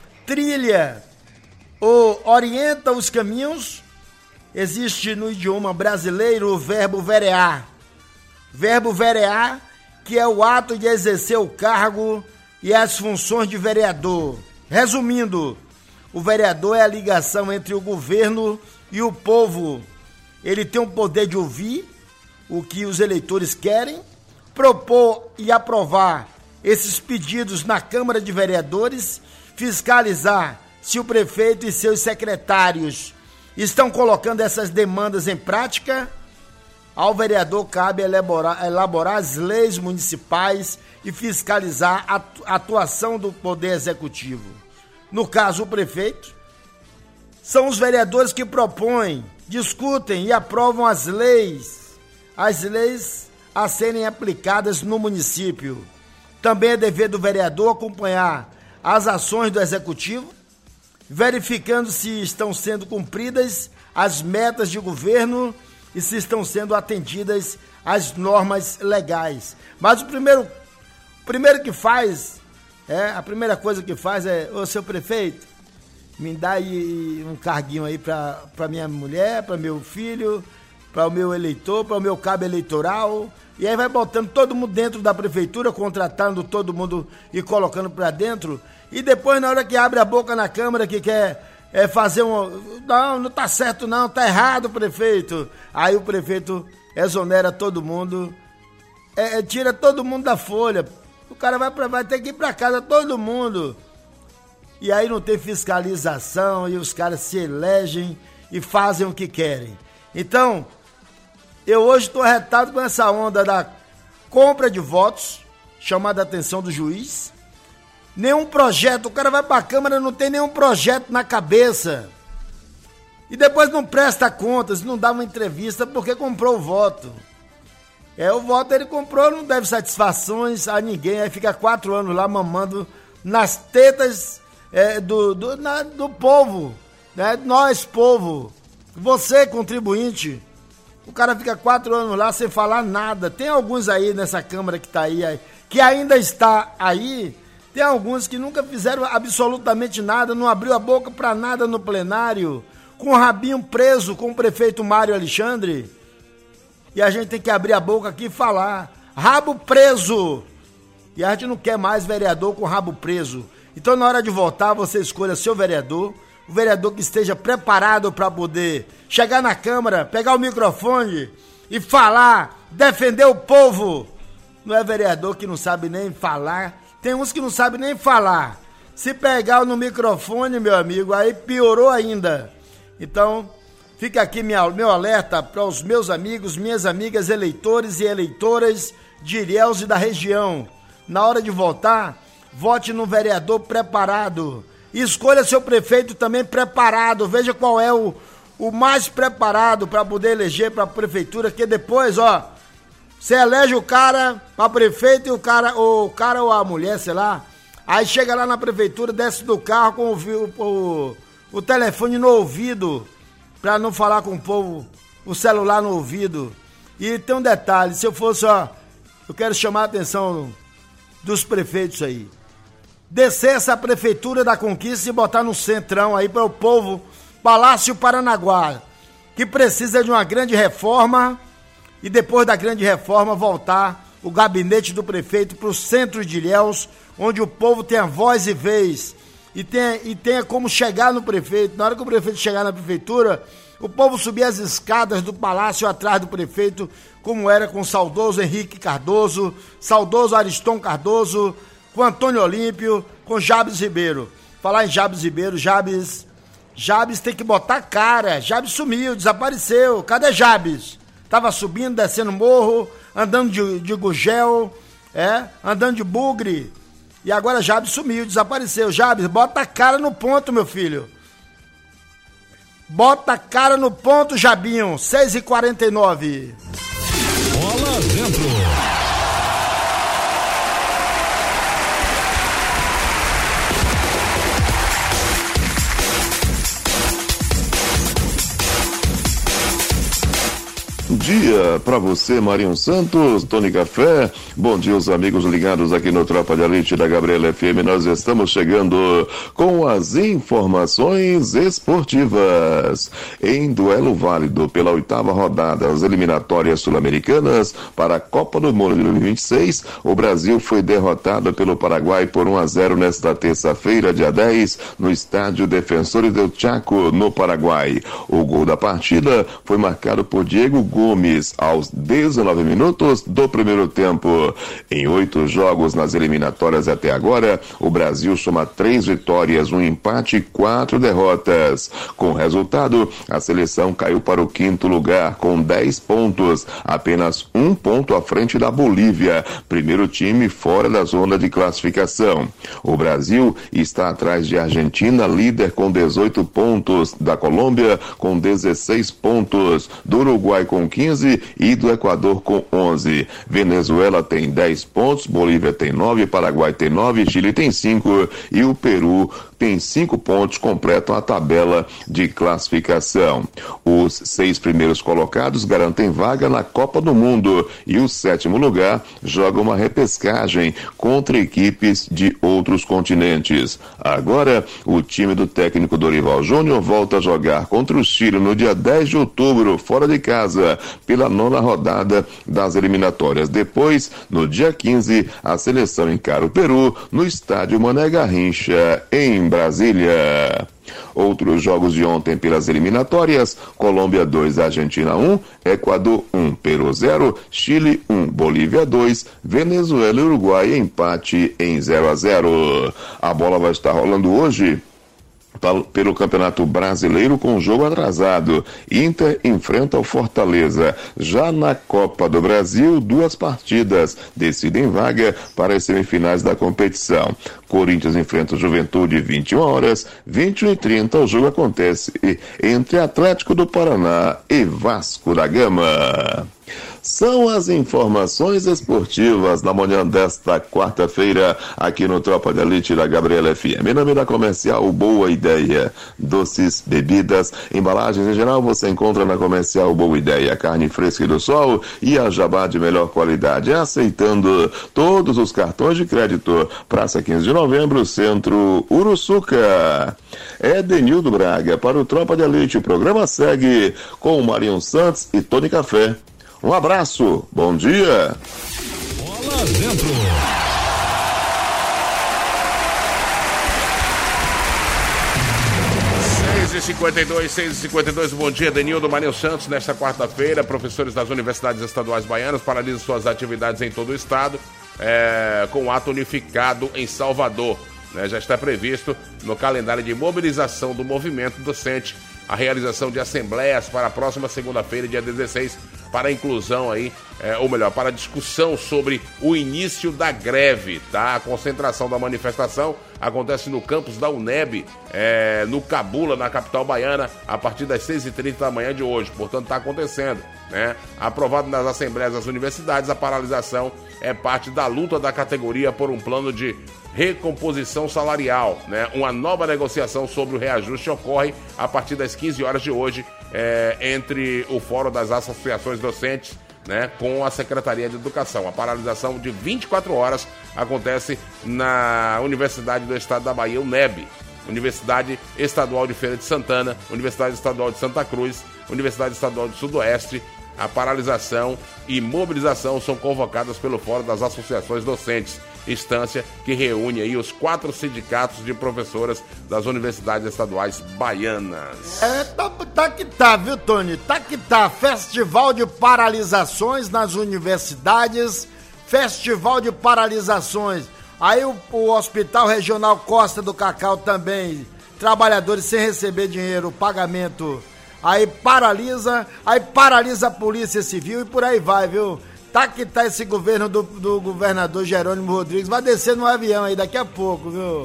trilha ou orienta os caminhos. Existe no idioma brasileiro o verbo verear. Verbo verear, que é o ato de exercer o cargo e as funções de vereador. Resumindo, o vereador é a ligação entre o governo e o povo. Ele tem o poder de ouvir o que os eleitores querem, propor e aprovar esses pedidos na Câmara de Vereadores, fiscalizar se o prefeito e seus secretários estão colocando essas demandas em prática. Ao vereador cabe elaborar, elaborar as leis municipais e fiscalizar a atuação do Poder Executivo. No caso, o prefeito, são os vereadores que propõem, discutem e aprovam as leis, as leis a serem aplicadas no município. Também é dever do vereador acompanhar as ações do Executivo, verificando se estão sendo cumpridas as metas de governo e se estão sendo atendidas as normas legais. Mas o primeiro, o primeiro que faz, é, a primeira coisa que faz é, ô seu prefeito, me dá aí um carguinho aí para minha mulher, para meu filho, para o meu eleitor, para o meu cabo eleitoral. E aí vai botando todo mundo dentro da prefeitura, contratando todo mundo e colocando para dentro. E depois, na hora que abre a boca na Câmara, que quer é, fazer um... Não, não tá certo não, tá errado, prefeito. Aí o prefeito exonera todo mundo, é, tira todo mundo da folha. O cara vai, pra, vai ter que ir para casa, todo mundo. E aí não tem fiscalização e os caras se elegem e fazem o que querem. Então, eu hoje estou arretado com essa onda da compra de votos, chamada a atenção do juiz. Nenhum projeto, o cara vai para a Câmara, não tem nenhum projeto na cabeça. E depois não presta contas, não dá uma entrevista porque comprou o voto. É, o voto ele comprou, não deve satisfações a ninguém, aí fica quatro anos lá mamando nas tetas é, do, do, na, do povo, né? Nós, povo, você, contribuinte. O cara fica quatro anos lá sem falar nada. Tem alguns aí nessa Câmara que tá aí, que ainda está aí. Tem alguns que nunca fizeram absolutamente nada, não abriu a boca para nada no plenário, com o rabinho preso com o prefeito Mário Alexandre. E a gente tem que abrir a boca aqui e falar. Rabo preso! E a gente não quer mais vereador com rabo preso. Então, na hora de votar, você escolha seu vereador, o vereador que esteja preparado para poder chegar na Câmara, pegar o microfone e falar, defender o povo. Não é vereador que não sabe nem falar. Tem uns que não sabem nem falar. Se pegar no microfone, meu amigo, aí piorou ainda. Então, fica aqui minha, meu alerta para os meus amigos, minhas amigas, eleitores e eleitoras de Ilhéus e da região. Na hora de votar, vote no vereador preparado. E escolha seu prefeito também preparado. Veja qual é o, o mais preparado para poder eleger para a prefeitura, que depois, ó, você elege o cara para prefeito e o cara, o cara ou a mulher, sei lá, aí chega lá na prefeitura, desce do carro com o, o, o telefone no ouvido, para não falar com o povo, o celular no ouvido. E tem um detalhe, se eu fosse, ó, eu quero chamar a atenção dos prefeitos aí. Descer essa prefeitura da Conquista e botar no centrão aí para o povo, Palácio Paranaguá, que precisa de uma grande reforma, e depois da grande reforma voltar o gabinete do prefeito para o centro de Ilhéus, onde o povo tenha voz e vez, e tenha, e tenha como chegar no prefeito. Na hora que o prefeito chegar na prefeitura, o povo subir as escadas do palácio atrás do prefeito, como era com o saudoso Henrique Cardoso, saudoso Ariston Cardoso, com Antônio Olímpio, com Jabes Ribeiro. Falar em Jabes Ribeiro, Jabes, Jabes tem que botar cara, Jabes sumiu, desapareceu, cadê Jabes? Tava subindo, descendo morro, andando de, de gugel, é, andando de bugre, e agora Jabes sumiu, desapareceu. Jabes, bota a cara no ponto, meu filho. Bota a cara no ponto, Jabinho, seis e quarenta e nove. Bola dentro. Bom dia para você, Marinho Santos, Tony Café. Bom dia, os amigos ligados aqui no Tropa de Elite da Gabriela F M. Nós estamos chegando com as informações esportivas. Em duelo válido pela oitava rodada das eliminatórias sul-americanas para a Copa do Mundo de dois mil e vinte e seis, o Brasil foi derrotado pelo Paraguai por um a zero nesta terça-feira, dia dez, no estádio Defensores del Chaco, no Paraguai. O gol da partida foi marcado por Diego Gomes aos dezenove minutos do primeiro tempo. Em oito jogos nas eliminatórias até agora, o Brasil soma três vitórias, um empate e quatro derrotas. Com o resultado, a seleção caiu para o quinto lugar com dez pontos, apenas um ponto à frente da Bolívia, primeiro time fora da zona de classificação. O Brasil está atrás de Argentina, líder com dezoito pontos, da Colômbia com dezesseis pontos, do Uruguai com quinze e do Equador com onze. Venezuela tem dez pontos, Bolívia tem nove, Paraguai tem nove, Chile tem cinco e o Peru tem cinco pontos, completam a tabela de classificação. Os seis primeiros colocados garantem vaga na Copa do Mundo e o sétimo lugar joga uma repescagem contra equipes de outros continentes. Agora, o time do técnico Dorival Júnior volta a jogar contra o Chile no dia dez de outubro, fora de casa, pela nona rodada das eliminatórias. Depois, no dia quinze, a seleção encara o Peru no estádio Mané Garrincha, em Brasília. Outros jogos de ontem pelas eliminatórias: Colômbia dois, Argentina um, Equador um, Peru zero, Chile um, Bolívia dois, Venezuela e Uruguai empate em zero a zero. A bola vai estar rolando hoje pelo Campeonato Brasileiro com jogo atrasado. Inter enfrenta o Fortaleza. Já na Copa do Brasil, duas partidas decidem vaga para as semifinais da competição. Corinthians enfrenta o Juventude vinte e uma horas, vinte e uma e trinta o jogo acontece entre Atlético do Paraná e Vasco da Gama. São as informações esportivas da manhã desta quarta-feira aqui no Tropa de Elite da Gabriela F M. Em nome da Comercial Boa Ideia, doces, bebidas, embalagens em geral você encontra na Comercial Boa Ideia, carne fresca e do sol e a jabá de melhor qualidade, aceitando todos os cartões de crédito. Praça quinze de novembro, Centro Uruçuca. É Denildo Braga para o Tropa de Elite. O programa segue com o Marinho Santos e Tony Café. Um abraço, bom dia. Bola dentro. seis e cinquenta e dois, seis e cinquenta e dois, bom dia, Denildo, Marinho Santos. Nesta quarta-feira, professores das universidades estaduais baianas paralisam suas atividades em todo o estado, é, com ato unificado em Salvador. Né, já está previsto no calendário de mobilização do movimento docente a realização de assembleias para a próxima segunda-feira, dia dezesseis, para a inclusão aí, é, ou melhor, para a discussão sobre o início da greve, tá? A concentração da manifestação acontece no campus da UNEB, é, no Cabula, na capital baiana, a partir das seis e trinta da manhã de hoje. Portanto, está acontecendo, né? Aprovado nas assembleias das universidades, a paralisação é parte da luta da categoria por um plano de recomposição salarial, né? Uma nova negociação sobre o reajuste ocorre a partir das quinze horas de hoje, é, entre o Fórum das Associações Docentes, né, com a Secretaria de Educação. A paralisação de vinte e quatro horas acontece na Universidade do Estado da Bahia, UNEB, Universidade Estadual de Feira de Santana, Universidade Estadual de Santa Cruz, Universidade Estadual do Sudoeste. A paralisação e mobilização são convocadas pelo Fórum das Associações Docentes, instância que reúne aí os quatro sindicatos de professoras das universidades estaduais baianas. É, tá, tá que tá, viu, Tony? Tá que tá. Festival de paralisações nas universidades, festival de paralisações. Aí o, o Hospital Regional Costa do Cacau também, trabalhadores sem receber dinheiro, pagamento... Aí paralisa, aí paralisa a Polícia Civil e por aí vai, viu? Tá que tá esse governo do, do governador Jerônimo Rodrigues, vai descer no avião aí daqui a pouco, viu?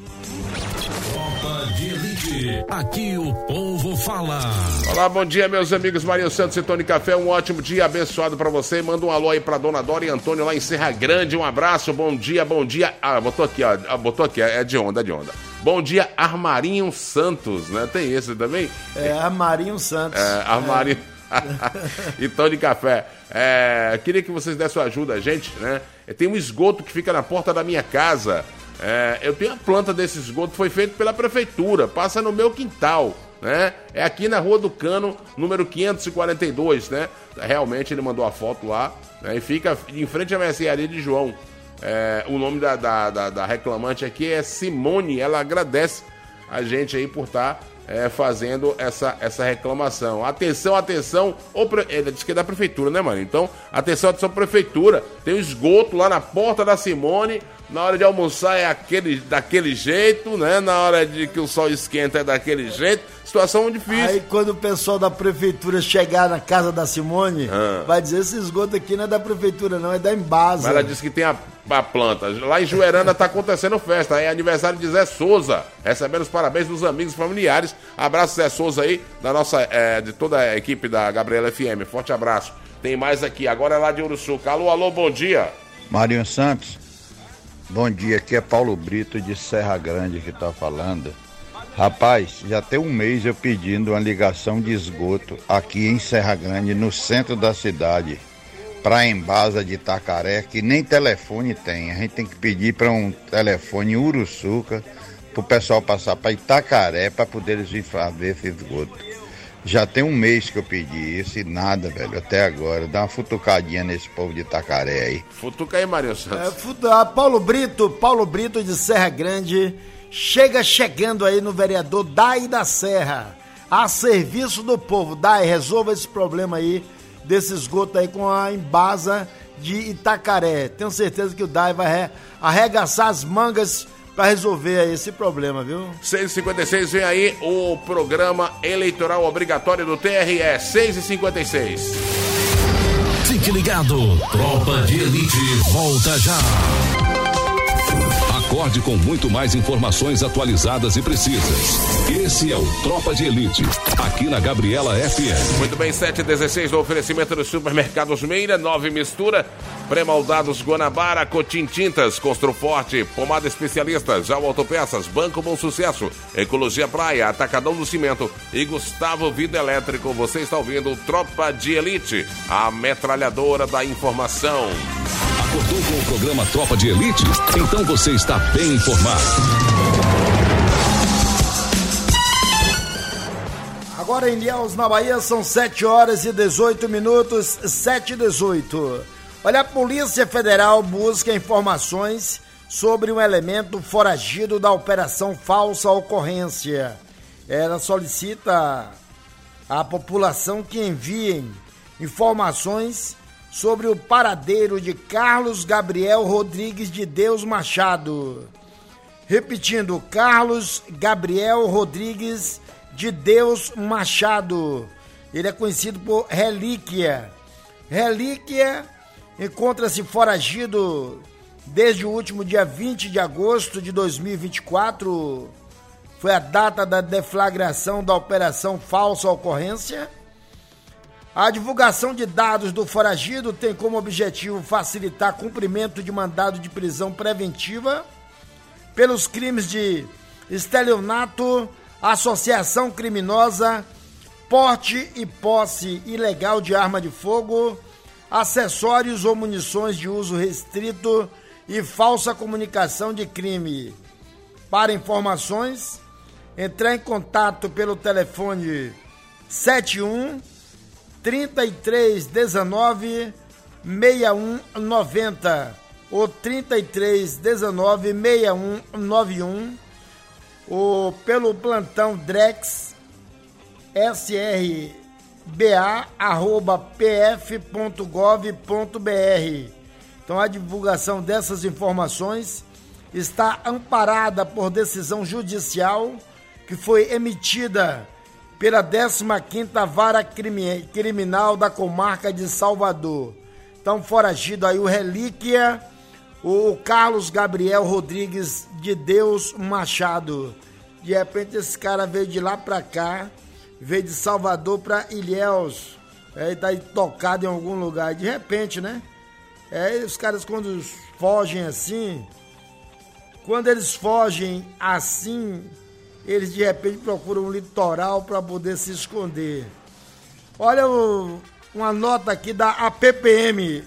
Tropa de Elite, aqui o povo fala. Olá, bom dia, meus amigos Marinho Santos e Tony Café, um ótimo dia abençoado pra você. Manda um alô aí pra Dona Dora e Antônio lá em Serra Grande, um abraço, bom dia, bom dia. Ah, botou aqui, ó, botou aqui, é de onda, é de onda. Bom dia, Armarinho Santos, né? Tem esse também? É, Armarinho Santos. É, Armarinho. É. E Tony Café. É, queria que vocês dessem ajuda a gente, né? Tem um esgoto que fica na porta da minha casa. É, eu tenho a planta desse esgoto, foi feito pela prefeitura, passa no meu quintal, né? É aqui na Rua do Cano, número quinhentos e quarenta e dois, né? Realmente ele mandou a foto lá, né? E fica em frente à mercearia de João. É, o nome da, da, da, da reclamante aqui é Simone, ela agradece a gente aí por estar tá, é, fazendo essa, essa reclamação. Atenção, atenção, ou pre... ele disse que é da prefeitura, né, mano? Então, atenção, atenção, prefeitura, tem um esgoto lá na porta da Simone, na hora de almoçar é aquele, daquele jeito, né? Na hora de que o sol esquenta é daquele jeito, situação difícil. Aí quando o pessoal da prefeitura chegar na casa da Simone, ah. vai dizer, esse esgoto aqui não é da prefeitura não, é da Embasa. Mas ela disse que tem a, a planta. Lá em Juerana tá acontecendo festa, é aniversário de Zé Souza, recebendo os parabéns dos amigos e familiares. Abraço, Zé Souza aí, da nossa, é, de toda a equipe da Gabriela F M, forte abraço. Tem mais aqui, agora é lá de Uruçuca. Alô, alô, bom dia. Marinho Santos, bom dia, aqui é Paulo Brito de Serra Grande que tá falando. Rapaz, já tem um mês eu pedindo uma ligação de esgoto aqui em Serra Grande, no centro da cidade, para a Embasa de Itacaré, que nem telefone tem. A gente tem que pedir para um telefone em Uruçuca, para o pessoal passar para Itacaré, para poder eles vir fazer esse esgoto. Já tem um mês que eu pedi isso e nada, velho, até agora. Dá uma futucadinha nesse povo de Itacaré aí. Futuca aí, Marinho Santos. É, futu... Paulo Brito, Paulo Brito de Serra Grande... Chega chegando aí no vereador Dai da Serra, a serviço do povo. Dai, resolva esse problema aí, desse esgoto aí com a Embasa de Itacaré. Tenho certeza que o Dai vai arregaçar as mangas para resolver aí esse problema, viu? seis e cinquenta e seis, vem aí o programa eleitoral obrigatório do T R E, seis e cinquenta e seis. Fique ligado, Tropa de Elite volta já. Acorde com muito mais informações atualizadas e precisas. Esse é o Tropa de Elite, aqui na Gabriela F M. Muito bem, sete e dezesseis, no oferecimento dos supermercados Meira, nove mistura, pré-moldados Guanabara, Cotim Tintas, Construforte, Pomada Especialista, Jal Autopeças, Banco Bom Sucesso, Ecologia Praia, Atacadão do Cimento e Gustavo Vida Elétrico. Você está ouvindo Tropa de Elite, a metralhadora da informação. Acordou com o programa Tropa de Elite? Então você está bem informado. Agora em Ilhéus, na Bahia, são sete horas e dezoito minutos, sete e dezoito. Olha, a Polícia Federal busca informações sobre um elemento foragido da Operação Falsa Ocorrência. Ela solicita à população que enviem informações sobre o paradeiro de Carlos Gabriel Rodrigues de Deus Machado. Repetindo, Carlos Gabriel Rodrigues de Deus Machado. Ele é conhecido por Relíquia. Relíquia encontra-se foragido desde o último dia vinte de agosto de dois mil e vinte e quatro. Foi a data da deflagração da operação Falsa Ocorrência. A divulgação de dados do foragido tem como objetivo facilitar cumprimento de mandado de prisão preventiva pelos crimes de estelionato, associação criminosa, porte e posse ilegal de arma de fogo, acessórios ou munições de uso restrito e falsa comunicação de crime. Para informações, entrar em contato pelo telefone sete um, trinta e três, dezenove, sessenta e um, noventa ou trinta e três, dezenove, sessenta e um, noventa e um ou pelo plantão Drex S R B A arroba p f ponto gov ponto b r. Então a divulgação dessas informações está amparada por decisão judicial que foi emitida pela décima quinta Vara Criminal da Comarca de Salvador. Então, foragido aí o Relíquia, o Carlos Gabriel Rodrigues de Deus Machado. De repente esse cara veio de lá pra cá, veio de Salvador pra Ilhéus, é, tá aí tocado em algum lugar. De repente, né? É, os caras quando fogem assim, quando eles fogem assim, eles de repente procuram um litoral para poder se esconder. Olha o, uma nota aqui da A P P M.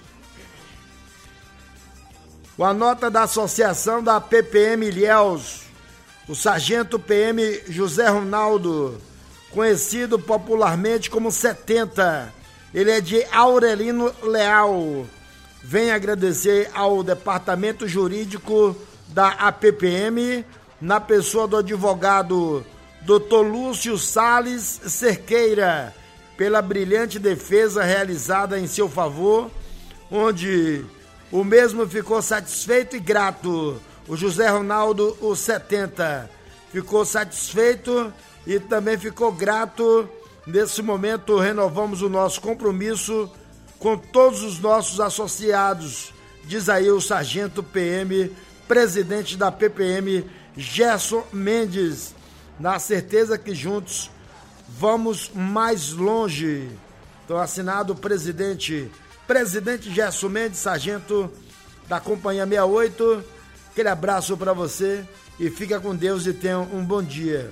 Uma nota da Associação da P P M Ilhéus. O sargento P M José Ronaldo, conhecido popularmente como setenta. Ele é de Aurelino Leal. Vem agradecer ao departamento jurídico da A P P M, na pessoa do advogado doutor Lúcio Salles Cerqueira, pela brilhante defesa realizada em seu favor, onde o mesmo ficou satisfeito e grato. O José Ronaldo, o setenta, ficou satisfeito e também ficou grato. Nesse momento, renovamos o nosso compromisso com todos os nossos associados, diz aí o sargento P M, presidente da P P M, Gerson Mendes, na certeza que juntos vamos mais longe. Então, assinado o presidente, presidente Gerson Mendes, sargento da Companhia sessenta e oito, aquele abraço para você e fica com Deus e tenha um bom dia.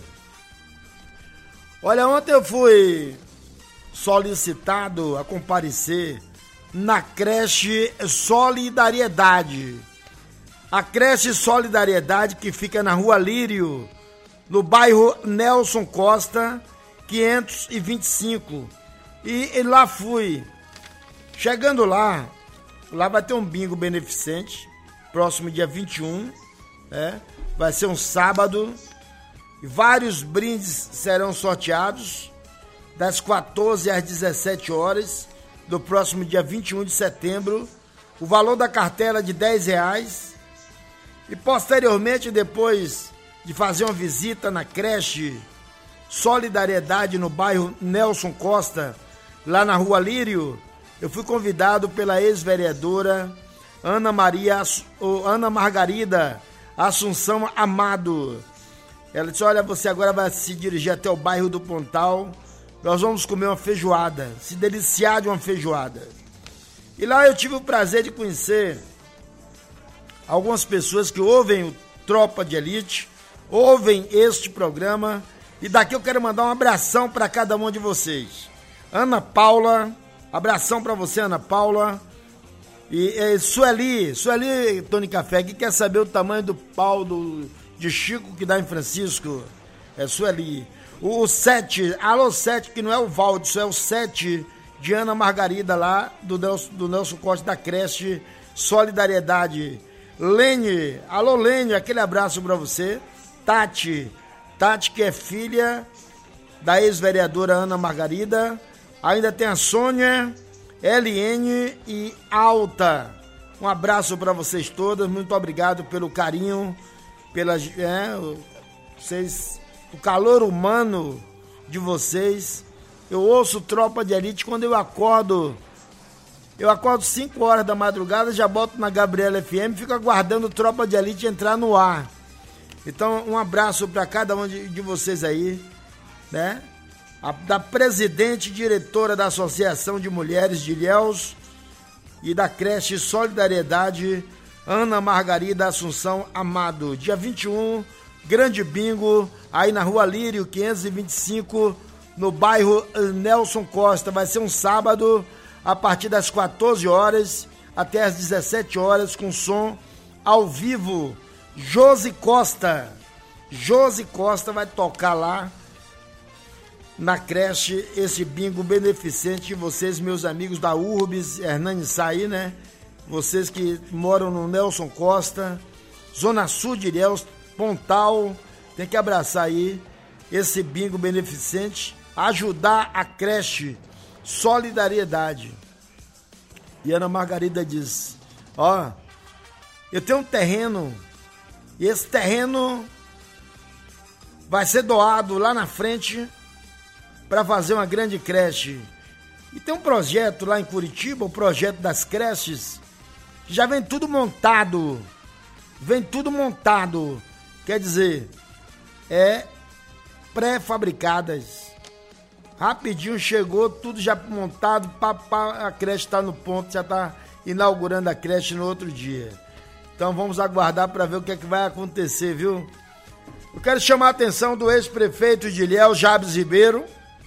Olha, ontem eu fui solicitado a comparecer na creche Solidariedade. A creche Solidariedade, que fica na Rua Lírio, no bairro Nelson Costa, quinhentos e vinte e cinco. E, e lá fui. Chegando lá, lá vai ter um bingo beneficente, próximo dia vinte e um, é, vai ser um sábado. E vários brindes serão sorteados das quatorze às dezessete horas do próximo dia vinte e um de setembro. O valor da cartela é de dez reais. E posteriormente, depois de fazer uma visita na creche Solidariedade no bairro Nelson Costa, lá na Rua Lírio, eu fui convidado pela ex-vereadora Ana Maria, ou Ana Margarida Assunção Amado. Ela disse, olha, você agora vai se dirigir até o bairro do Pontal, nós vamos comer uma feijoada, se deliciar de uma feijoada. E lá eu tive o prazer de conhecer algumas pessoas que ouvem o Tropa de Elite, ouvem este programa, e daqui eu quero mandar um abração para cada um de vocês. Ana Paula, abração para você, Ana Paula. E, e Sueli, Sueli, Tony Café, que quer saber o tamanho do pau do, de Chico que dá em Francisco? É Sueli. O, o Sete, alô Sete, que não é o Valdo, isso é o Sete de Ana Margarida lá, do Nelson, do Nelson Costa da creche Solidariedade. Lene, alô Lene, aquele abraço pra você. Tati, Tati que é filha da ex-vereadora Ana Margarida. Ainda tem a Sônia, L N e Alta. Um abraço pra vocês todas, muito obrigado pelo carinho, pela, é, vocês, o calor humano de vocês. Eu ouço Tropa de Elite quando eu acordo Eu acordo cinco horas da madrugada, já boto na Gabriela F M, fico aguardando Tropa de Elite entrar no ar. Então, um abraço para cada um de, de vocês aí, né? A, da presidente e diretora da Associação de Mulheres de Ilhéus e da creche Solidariedade, Ana Margarida Assunção Amado. Dia vinte e um, grande bingo, aí na Rua Lírio, quinhentos e vinte e cinco, no bairro Nelson Costa. Vai ser um sábado, a partir das quatorze horas até as dezessete horas, com som ao vivo. Josi Costa, Josi Costa vai tocar lá na creche esse bingo beneficente. Vocês, meus amigos da Urbis, Hernani Saí, né? Vocês que moram no Nelson Costa, Zona Sul de Ilhéus, Pontal, tem que abraçar aí esse bingo beneficente, ajudar a creche Solidariedade. E Ana Margarida diz, ó, eu tenho um terreno, e esse terreno vai ser doado lá na frente para fazer uma grande creche. E tem um projeto lá em Curitiba, o projeto das creches, que já vem tudo montado. Vem tudo montado. Quer dizer, é pré-fabricadas. Rapidinho chegou, tudo já montado, pá, pá, a creche está no ponto, já está inaugurando a creche no outro dia. Então vamos aguardar para ver o que é que vai acontecer, viu? Eu quero chamar a atenção do ex-prefeito de Ilhéus, Jabes Ribeiro.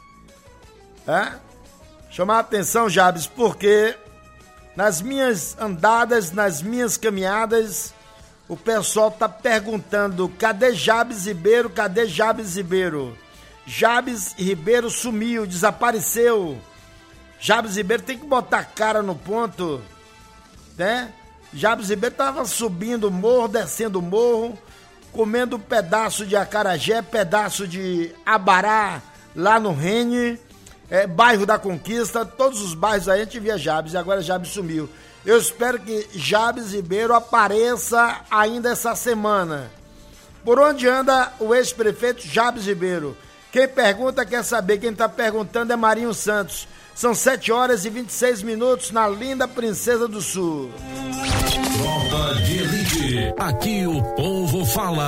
É? Chamar a atenção, Jabes, porque nas minhas andadas, nas minhas caminhadas, o pessoal tá perguntando, cadê Jabes Ribeiro, cadê Jabes Ribeiro? Jabes Ribeiro sumiu, desapareceu. Jabes Ribeiro tem que botar a cara no ponto, né? Jabes Ribeiro tava subindo o morro, descendo o morro, comendo pedaço de acarajé, pedaço de abará lá no Rene, é, bairro da Conquista, todos os bairros aí a gente via Jabes, e agora Jabes sumiu. Eu espero que Jabes Ribeiro apareça ainda essa semana. Por onde anda o ex-prefeito Jabes Ribeiro? Quem pergunta quer saber, quem está perguntando é Marinho Santos. São sete horas e vinte e seis minutos na linda Princesa do Sul. Tropa de Elite, aqui o povo fala.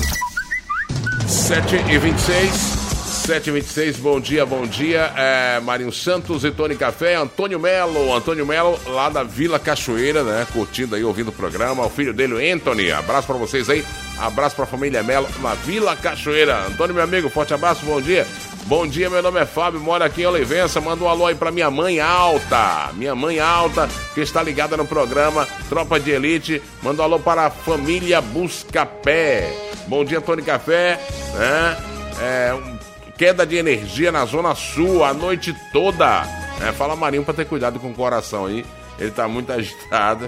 sete e vinte e seis, sete e vinte e seis, bom dia, bom dia. É, Marinho Santos e Tony Café, Antônio Melo, Antônio Melo lá da Vila Cachoeira, né? Curtindo aí, ouvindo o programa. O filho dele, Anthony, abraço pra vocês aí. Abraço pra família Melo na Vila Cachoeira. Antônio, meu amigo, forte abraço, bom dia. Bom dia, meu nome é Fábio, moro aqui em Olivença. Manda um alô aí pra minha mãe Alta. Minha mãe Alta, que está ligada no programa Tropa de Elite. Manda um alô para a família Buscapé. Bom dia, Tony Café. É, é, um, queda de energia na Zona Sul a noite toda. É, fala Marinho pra ter cuidado com o coração aí. Ele tá muito agitado.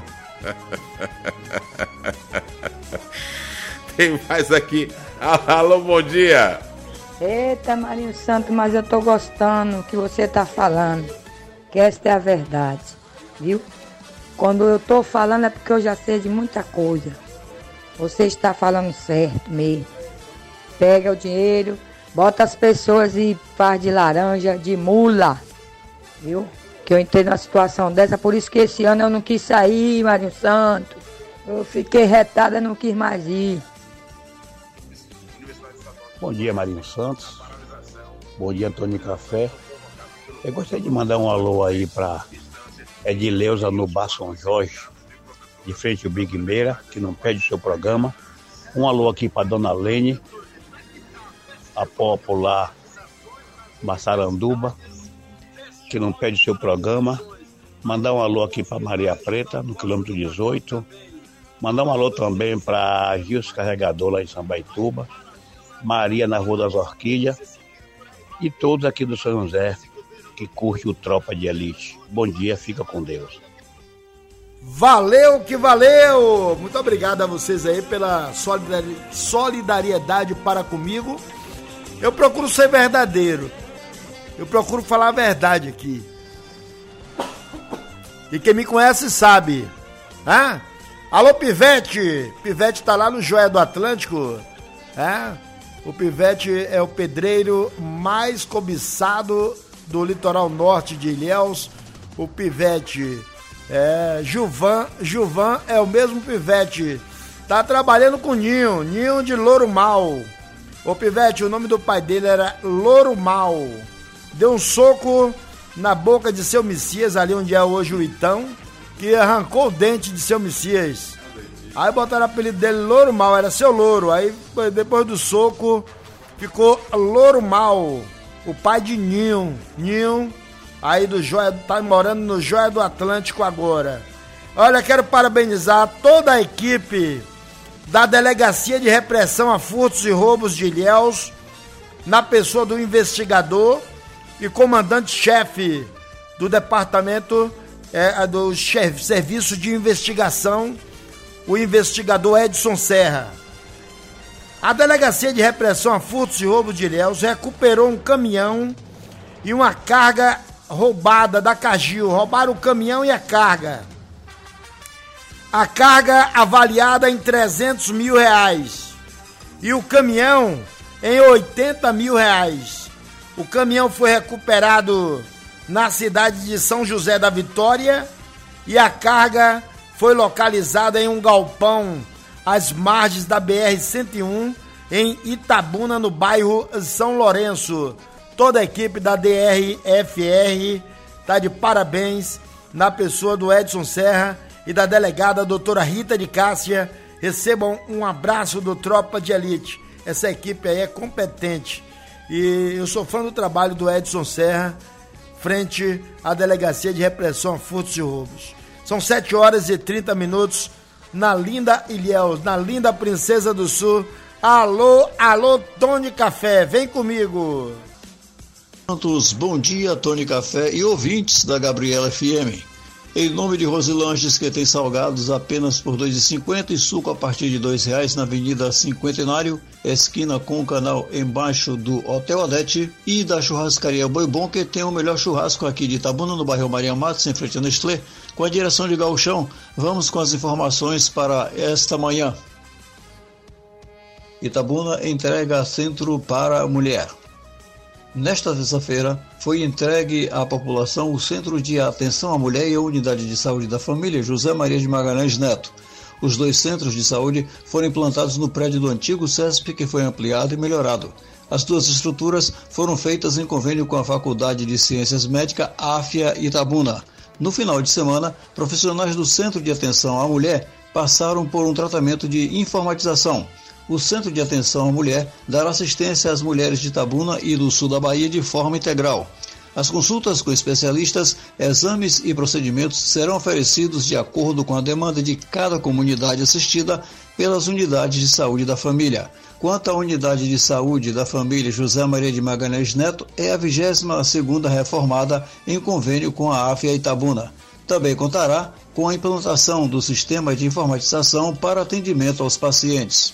Tem mais aqui. Alô, bom dia. Eita, Marinho Santos, mas eu tô gostando que você tá falando, que esta é a verdade, viu? Quando eu tô falando é porque eu já sei de muita coisa. Você está falando certo mesmo. Pega o dinheiro, bota as pessoas e faz de laranja, de mula, viu? Que eu entrei numa situação dessa, por isso que esse ano eu não quis sair, Marinho Santos. Eu fiquei retada, não quis mais ir. Bom dia, Marinho Santos. Bom dia, Antônio Café. Eu gostaria de mandar um alô aí para Edileuza no Bar São Jorge, de frente ao Big Meira, que não perde o seu programa. Um alô aqui para Dona Lene, a popular Massaranduba, que não perde o seu programa. Mandar um alô aqui para Maria Preta, no quilômetro dezoito. Mandar um alô também para Gils Carregador, lá em Sambaituba. Maria na Rua das Orquídeas e todos aqui do São José que curte o Tropa de Elite. Bom dia, fica com Deus. Valeu que valeu! Muito obrigado a vocês aí pela solidariedade para comigo. Eu procuro ser verdadeiro. Eu procuro falar a verdade aqui. E quem me conhece sabe. Ah? Alô, Pivete! Pivete tá lá no Joia do Atlântico. É? O Pivete é o pedreiro mais cobiçado do litoral norte de Ilhéus. O Pivete É, Juvan, Juvan é o mesmo pivete. Tá trabalhando com Ninho, Ninho de Louro Mal. Ô pivete, o nome do pai dele era Louro Mal. Deu um soco na boca de seu Messias, ali onde é hoje o Itão, que arrancou o dente de seu Messias. Aí botaram o apelido dele Louro Mal, era seu Louro. Aí depois do soco ficou Louro Mal, o pai de Ninho. Ninho, aí do Joia, tá morando no Joia do Atlântico agora. Olha, quero parabenizar toda a equipe da Delegacia de Repressão a Furtos e Roubos de Ilhéus, na pessoa do investigador e comandante-chefe do departamento é, do chefe, Serviço de Investigação, o investigador Edson Serra. A Delegacia de Repressão a Furtos e Roubos de Ilhéus recuperou um caminhão e uma carga roubada da Cagil. Roubaram o caminhão e a carga. A carga avaliada em trezentos mil reais e o caminhão em oitenta mil reais. O caminhão foi recuperado na cidade de São José da Vitória e a carga foi localizada em um galpão às margens da B R cento e um em Itabuna, no bairro São Lourenço. Toda a equipe da D R F R está de parabéns na pessoa do Edson Serra e da delegada doutora Rita de Cássia. Recebam um abraço do Tropa de Elite. Essa equipe aí é competente. E eu sou fã do trabalho do Edson Serra frente à Delegacia de Repressão a Furtos e Roubos. São sete horas e trinta minutos na linda Ilhéus, na linda Princesa do Sul. Alô, alô, Tony Café, vem comigo. Santos, bom dia, Tony Café e ouvintes da Gabriela F M. Em nome de Rosilanches, que tem salgados apenas por dois reais e cinquenta centavos e suco a partir de dois reais na Avenida Cinquentenário, esquina com o canal embaixo do Hotel Adete, e da churrascaria Boi Bom, que tem o melhor churrasco aqui de Itabuna, no bairro Maria Matos, em frente a Nestlé, com a direção de Gauchão. Vamos com as informações para esta manhã. Itabuna entrega centro para a mulher. Nesta terça-feira, foi entregue à população o Centro de Atenção à Mulher e a Unidade de Saúde da Família José Maria de Magalhães Neto. Os dois centros de saúde foram implantados no prédio do antigo SESP, que foi ampliado e melhorado. As duas estruturas foram feitas em convênio com a Faculdade de Ciências Médicas A F I A Itabuna. No final de semana, profissionais do Centro de Atenção à Mulher passaram por um tratamento de informatização. O Centro de Atenção à Mulher dará assistência às mulheres de Itabuna e do sul da Bahia de forma integral. As consultas com especialistas, exames e procedimentos serão oferecidos de acordo com a demanda de cada comunidade assistida pelas unidades de saúde da família. Quanto à unidade de saúde da família José Maria de Magalhães Neto, é a vigésima segunda reformada em convênio com a A F I A Itabuna. Também contará com a implantação do sistema de informatização para atendimento aos pacientes.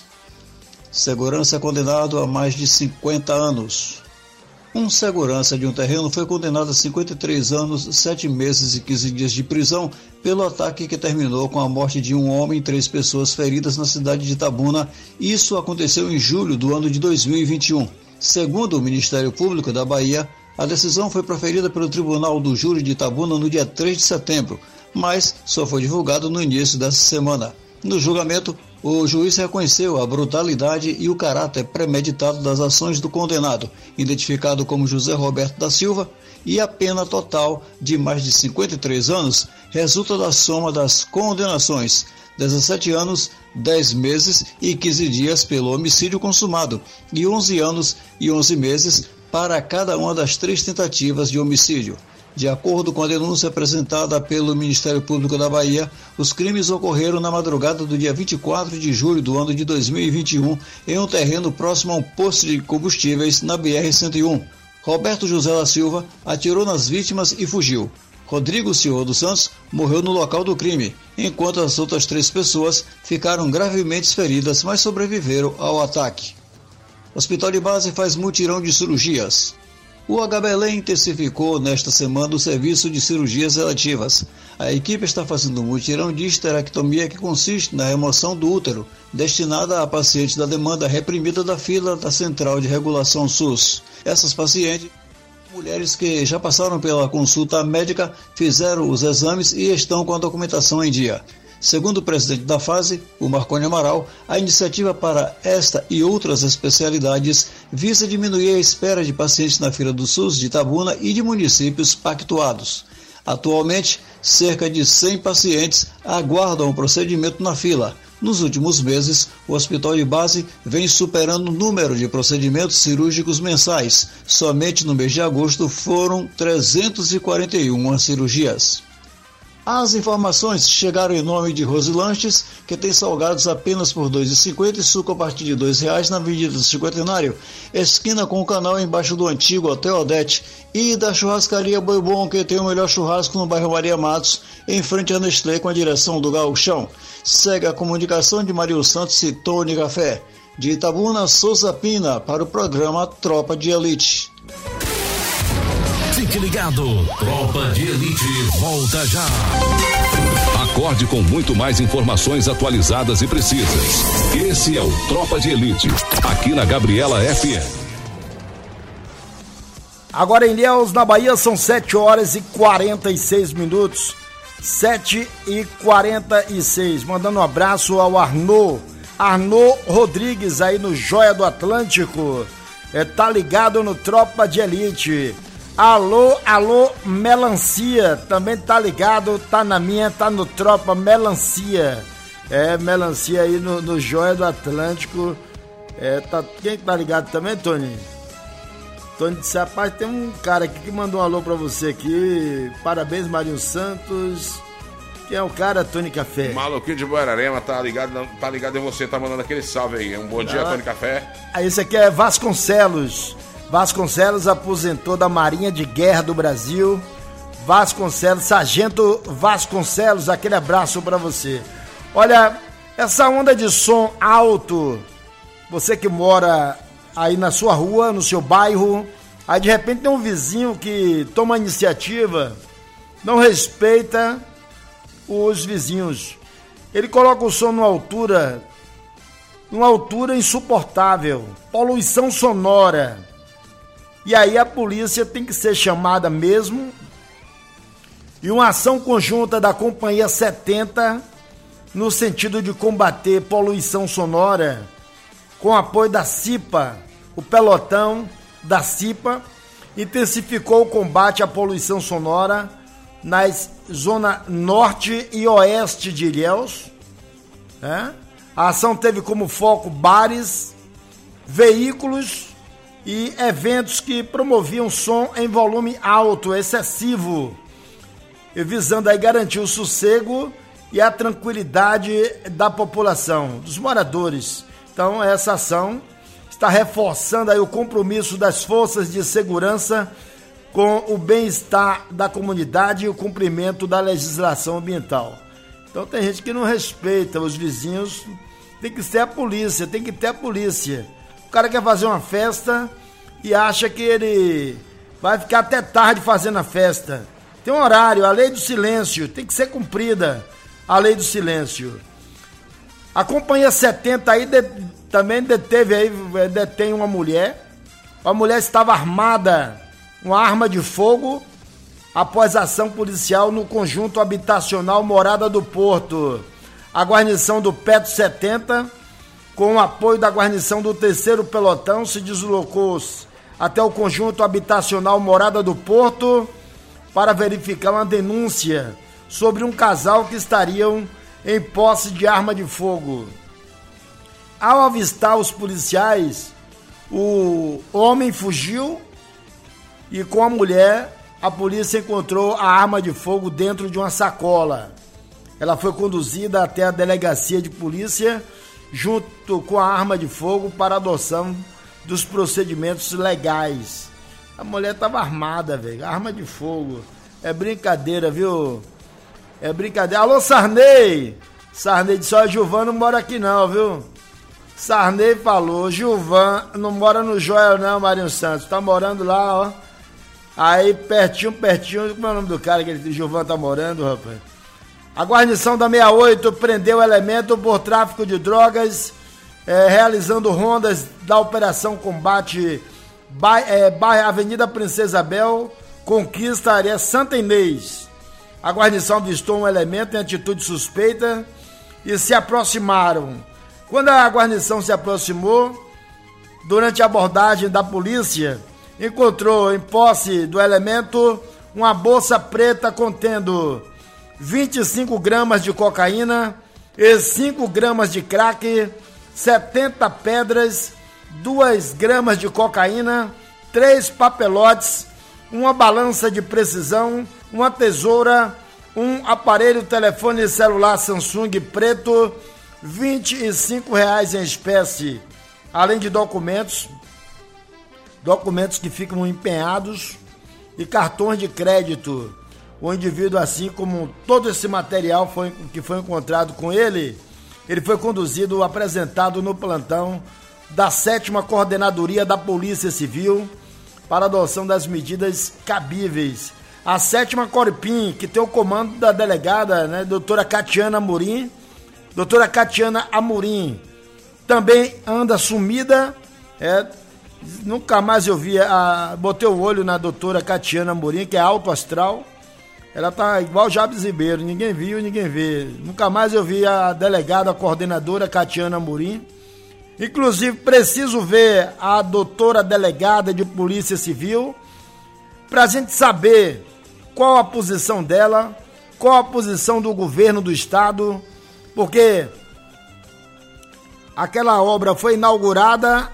Segurança condenado a mais de cinquenta anos. Um segurança de um terreno foi condenado a cinquenta e três anos, sete meses e quinze dias de prisão pelo ataque que terminou com a morte de um homem e três pessoas feridas na cidade de Itabuna. Isso aconteceu em julho do ano de dois mil e vinte e um. Segundo o Ministério Público da Bahia, a decisão foi proferida pelo Tribunal do Júri de Itabuna no dia três de setembro, mas só foi divulgado no início dessa semana. No julgamento, o juiz reconheceu a brutalidade e o caráter premeditado das ações do condenado, identificado como José Roberto da Silva, e a pena total de mais de cinquenta e três anos resulta da soma das condenações: dezessete anos, dez meses e quinze dias pelo homicídio consumado e onze anos e onze meses para cada uma das três tentativas de homicídio. De acordo com a denúncia apresentada pelo Ministério Público da Bahia, os crimes ocorreram na madrugada do dia vinte e quatro de julho do ano de dois mil e vinte e um, em um terreno próximo a um posto de combustíveis na B R cento e um. Roberto José da Silva atirou nas vítimas e fugiu. Rodrigo Senhor dos Santos morreu no local do crime, enquanto as outras três pessoas ficaram gravemente feridas, mas sobreviveram ao ataque. O Hospital de Base faz mutirão de cirurgias. O H B L intensificou nesta semana o serviço de cirurgias eletivas. A equipe está fazendo um mutirão de histerectomia que consiste na remoção do útero, destinada a pacientes da demanda reprimida da fila da Central de Regulação SUS. Essas pacientes Mulheres que já passaram pela consulta médica, fizeram os exames e estão com a documentação em dia. Segundo o presidente da fase, o Marconi Amaral, a iniciativa para esta e outras especialidades visa diminuir a espera de pacientes na fila do SUS de Itabuna e de municípios pactuados. Atualmente, cerca de cem pacientes aguardam o procedimento na fila. Nos últimos meses, o hospital de base vem superando o número de procedimentos cirúrgicos mensais. Somente no mês de agosto foram trezentas e quarenta e uma cirurgias. As informações chegaram em nome de Rosilanches, que tem salgados apenas por dois reais e cinquenta centavos e suco a partir de dois reais na Avenida do Cinquentenário, esquina com o canal embaixo do antigo Hotel Odete, e da churrascaria Boi Bom, que tem o melhor churrasco no bairro Maria Matos, em frente à Nestlé com a direção do Gauchão. Segue a comunicação de Marinho Santos e Tony Café. De Itabuna, Souza Pina, para o programa Tropa de Elite. Fique ligado, Tropa de Elite volta já. Acorde com muito mais informações atualizadas e precisas. Esse é o Tropa de Elite, aqui na Gabriela F M. Agora em Ilhéus, na Bahia, são sete horas e quarenta e seis minutos. sete e quarenta e seis. Mandando um abraço ao Arnô. Arnô Rodrigues aí no Joia do Atlântico. É, tá ligado no Tropa de Elite. Alô, alô, Melancia, também tá ligado, tá na minha, tá no Tropa Melancia. É, Melancia aí no, no Joia do Atlântico. É, tá, quem tá ligado também, Tony? Tony disse, rapaz, tem um cara aqui que mandou um alô pra você aqui. Parabéns, Marinho Santos. Quem é o cara, Tony Café? Maluquinho de Boararema, tá ligado, tá ligado em você, tá mandando aquele salve aí. Um bom dia, ah, Tony Café. Aí esse aqui é Vasconcelos. Vasconcelos, aposentou da Marinha de Guerra do Brasil. Vasconcelos, Sargento Vasconcelos, aquele abraço pra você. Olha, essa onda de som alto, você que mora aí na sua rua, no seu bairro, aí de repente tem um vizinho que toma iniciativa, não respeita os vizinhos. Ele coloca o som numa altura, numa altura insuportável, poluição sonora. E aí a polícia tem que ser chamada mesmo, e uma ação conjunta da Companhia setenta, no sentido de combater poluição sonora, com apoio da CIPA, o pelotão da CIPA, intensificou o combate à poluição sonora nas zonas norte e oeste de Ilhéus. É? A ação teve como foco bares, veículos e eventos que promoviam som em volume alto, excessivo, visando aí garantir o sossego e a tranquilidade da população, dos moradores. Então essa ação está reforçando aí o compromisso das forças de segurança com o bem-estar da comunidade e o cumprimento da legislação ambiental. Então tem gente que não respeita os vizinhos, tem que ser a polícia, tem que ter a polícia. O cara quer fazer uma festa e acha que ele vai ficar até tarde fazendo a festa. Tem um horário, a lei do silêncio, tem que ser cumprida a lei do silêncio. A Companhia setenta aí de, também deteve aí, detém uma mulher. A mulher estava armada, uma arma de fogo, após ação policial no conjunto habitacional Morada do Porto. A guarnição do Petro setenta, com o apoio da guarnição do terceiro pelotão, se deslocou até o conjunto habitacional Morada do Porto para verificar uma denúncia sobre um casal que estariam em posse de arma de fogo. Ao avistar os policiais, o homem fugiu e com a mulher, a polícia encontrou a arma de fogo dentro de uma sacola. Ela foi conduzida até a delegacia de polícia junto com a arma de fogo para adoção dos procedimentos legais. A mulher estava armada, velho, arma de fogo. É brincadeira, viu? É brincadeira. Alô, Sarney! Sarney disse, ó, Gilvan não mora aqui não, viu? Sarney falou, Gilvan não mora no Joia não, Marinho Santos. Tá morando lá, ó. Aí, pertinho, pertinho, como é o nome do cara que ele, Gilvan tá morando, rapaz? A guarnição da sessenta e oito prendeu o elemento por tráfico de drogas, é, realizando rondas da Operação Combate ba- é, ba- Avenida Princesa Isabel, Conquista, área Santa Inês. A guarnição avistou um elemento em atitude suspeita e se aproximaram. Quando a guarnição se aproximou, durante a abordagem da polícia, encontrou em posse do elemento uma bolsa preta contendo vinte e cinco gramas de cocaína e cinco gramas de crack, setenta pedras, duas gramas de cocaína, três papelotes, uma balança de precisão, uma tesoura, um aparelho telefone celular Samsung preto, vinte e cinco reais em espécie, além de documentos, documentos que ficam empenhados e cartões de crédito. O indivíduo, assim como todo esse material foi, que foi encontrado com ele, ele foi conduzido, apresentado no plantão da sétima Coordenadoria da Polícia Civil para adoção das medidas cabíveis. A sétima Corpim, que tem o comando da delegada, né, doutora Catiana Amorim, doutora Catiana Amorim, também anda sumida, é, nunca mais eu vi, a, botei o olho na doutora Catiana Amorim, que é alto astral, ela tá igual Jabes Ribeiro, ninguém viu, ninguém vê. Nunca mais eu vi a delegada, a coordenadora Catiana Amorim. Inclusive, preciso ver a doutora delegada de Polícia Civil para a gente saber qual a posição dela, qual a posição do governo do estado, porque aquela obra foi inaugurada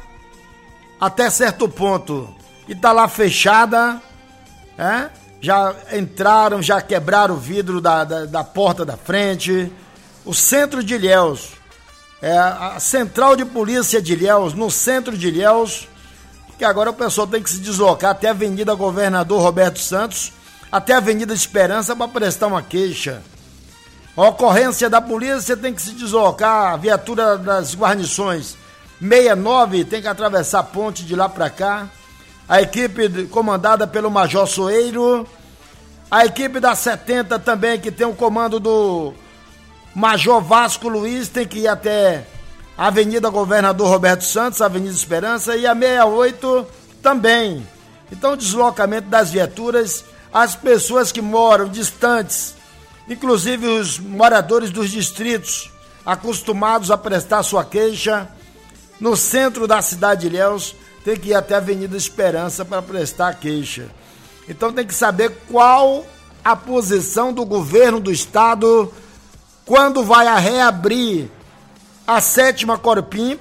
até certo ponto e está lá fechada, é? Já entraram, já quebraram o vidro da, da, da porta da frente. O centro de Ilhéus, é, a central de polícia de Ilhéus, no centro de Ilhéus, que agora o pessoal tem que se deslocar até a Avenida Governador Roberto Santos, até a Avenida Esperança para prestar uma queixa. A ocorrência da polícia tem que se deslocar, a viatura das guarnições sessenta e nove tem que atravessar a ponte de lá para cá. A equipe comandada pelo Major Soeiro, a equipe da setenta também, que tem o comando do Major Vasco Luiz, tem que ir até a Avenida Governador Roberto Santos, Avenida Esperança, e a sessenta e oito também. Então, o deslocamento das viaturas, as pessoas que moram distantes, inclusive os moradores dos distritos, acostumados a prestar sua queixa no centro da cidade de Ilhéus, tem que ir até a Avenida Esperança para prestar a queixa. Então tem que saber qual a posição do governo do estado quando vai a reabrir a sétima Corpim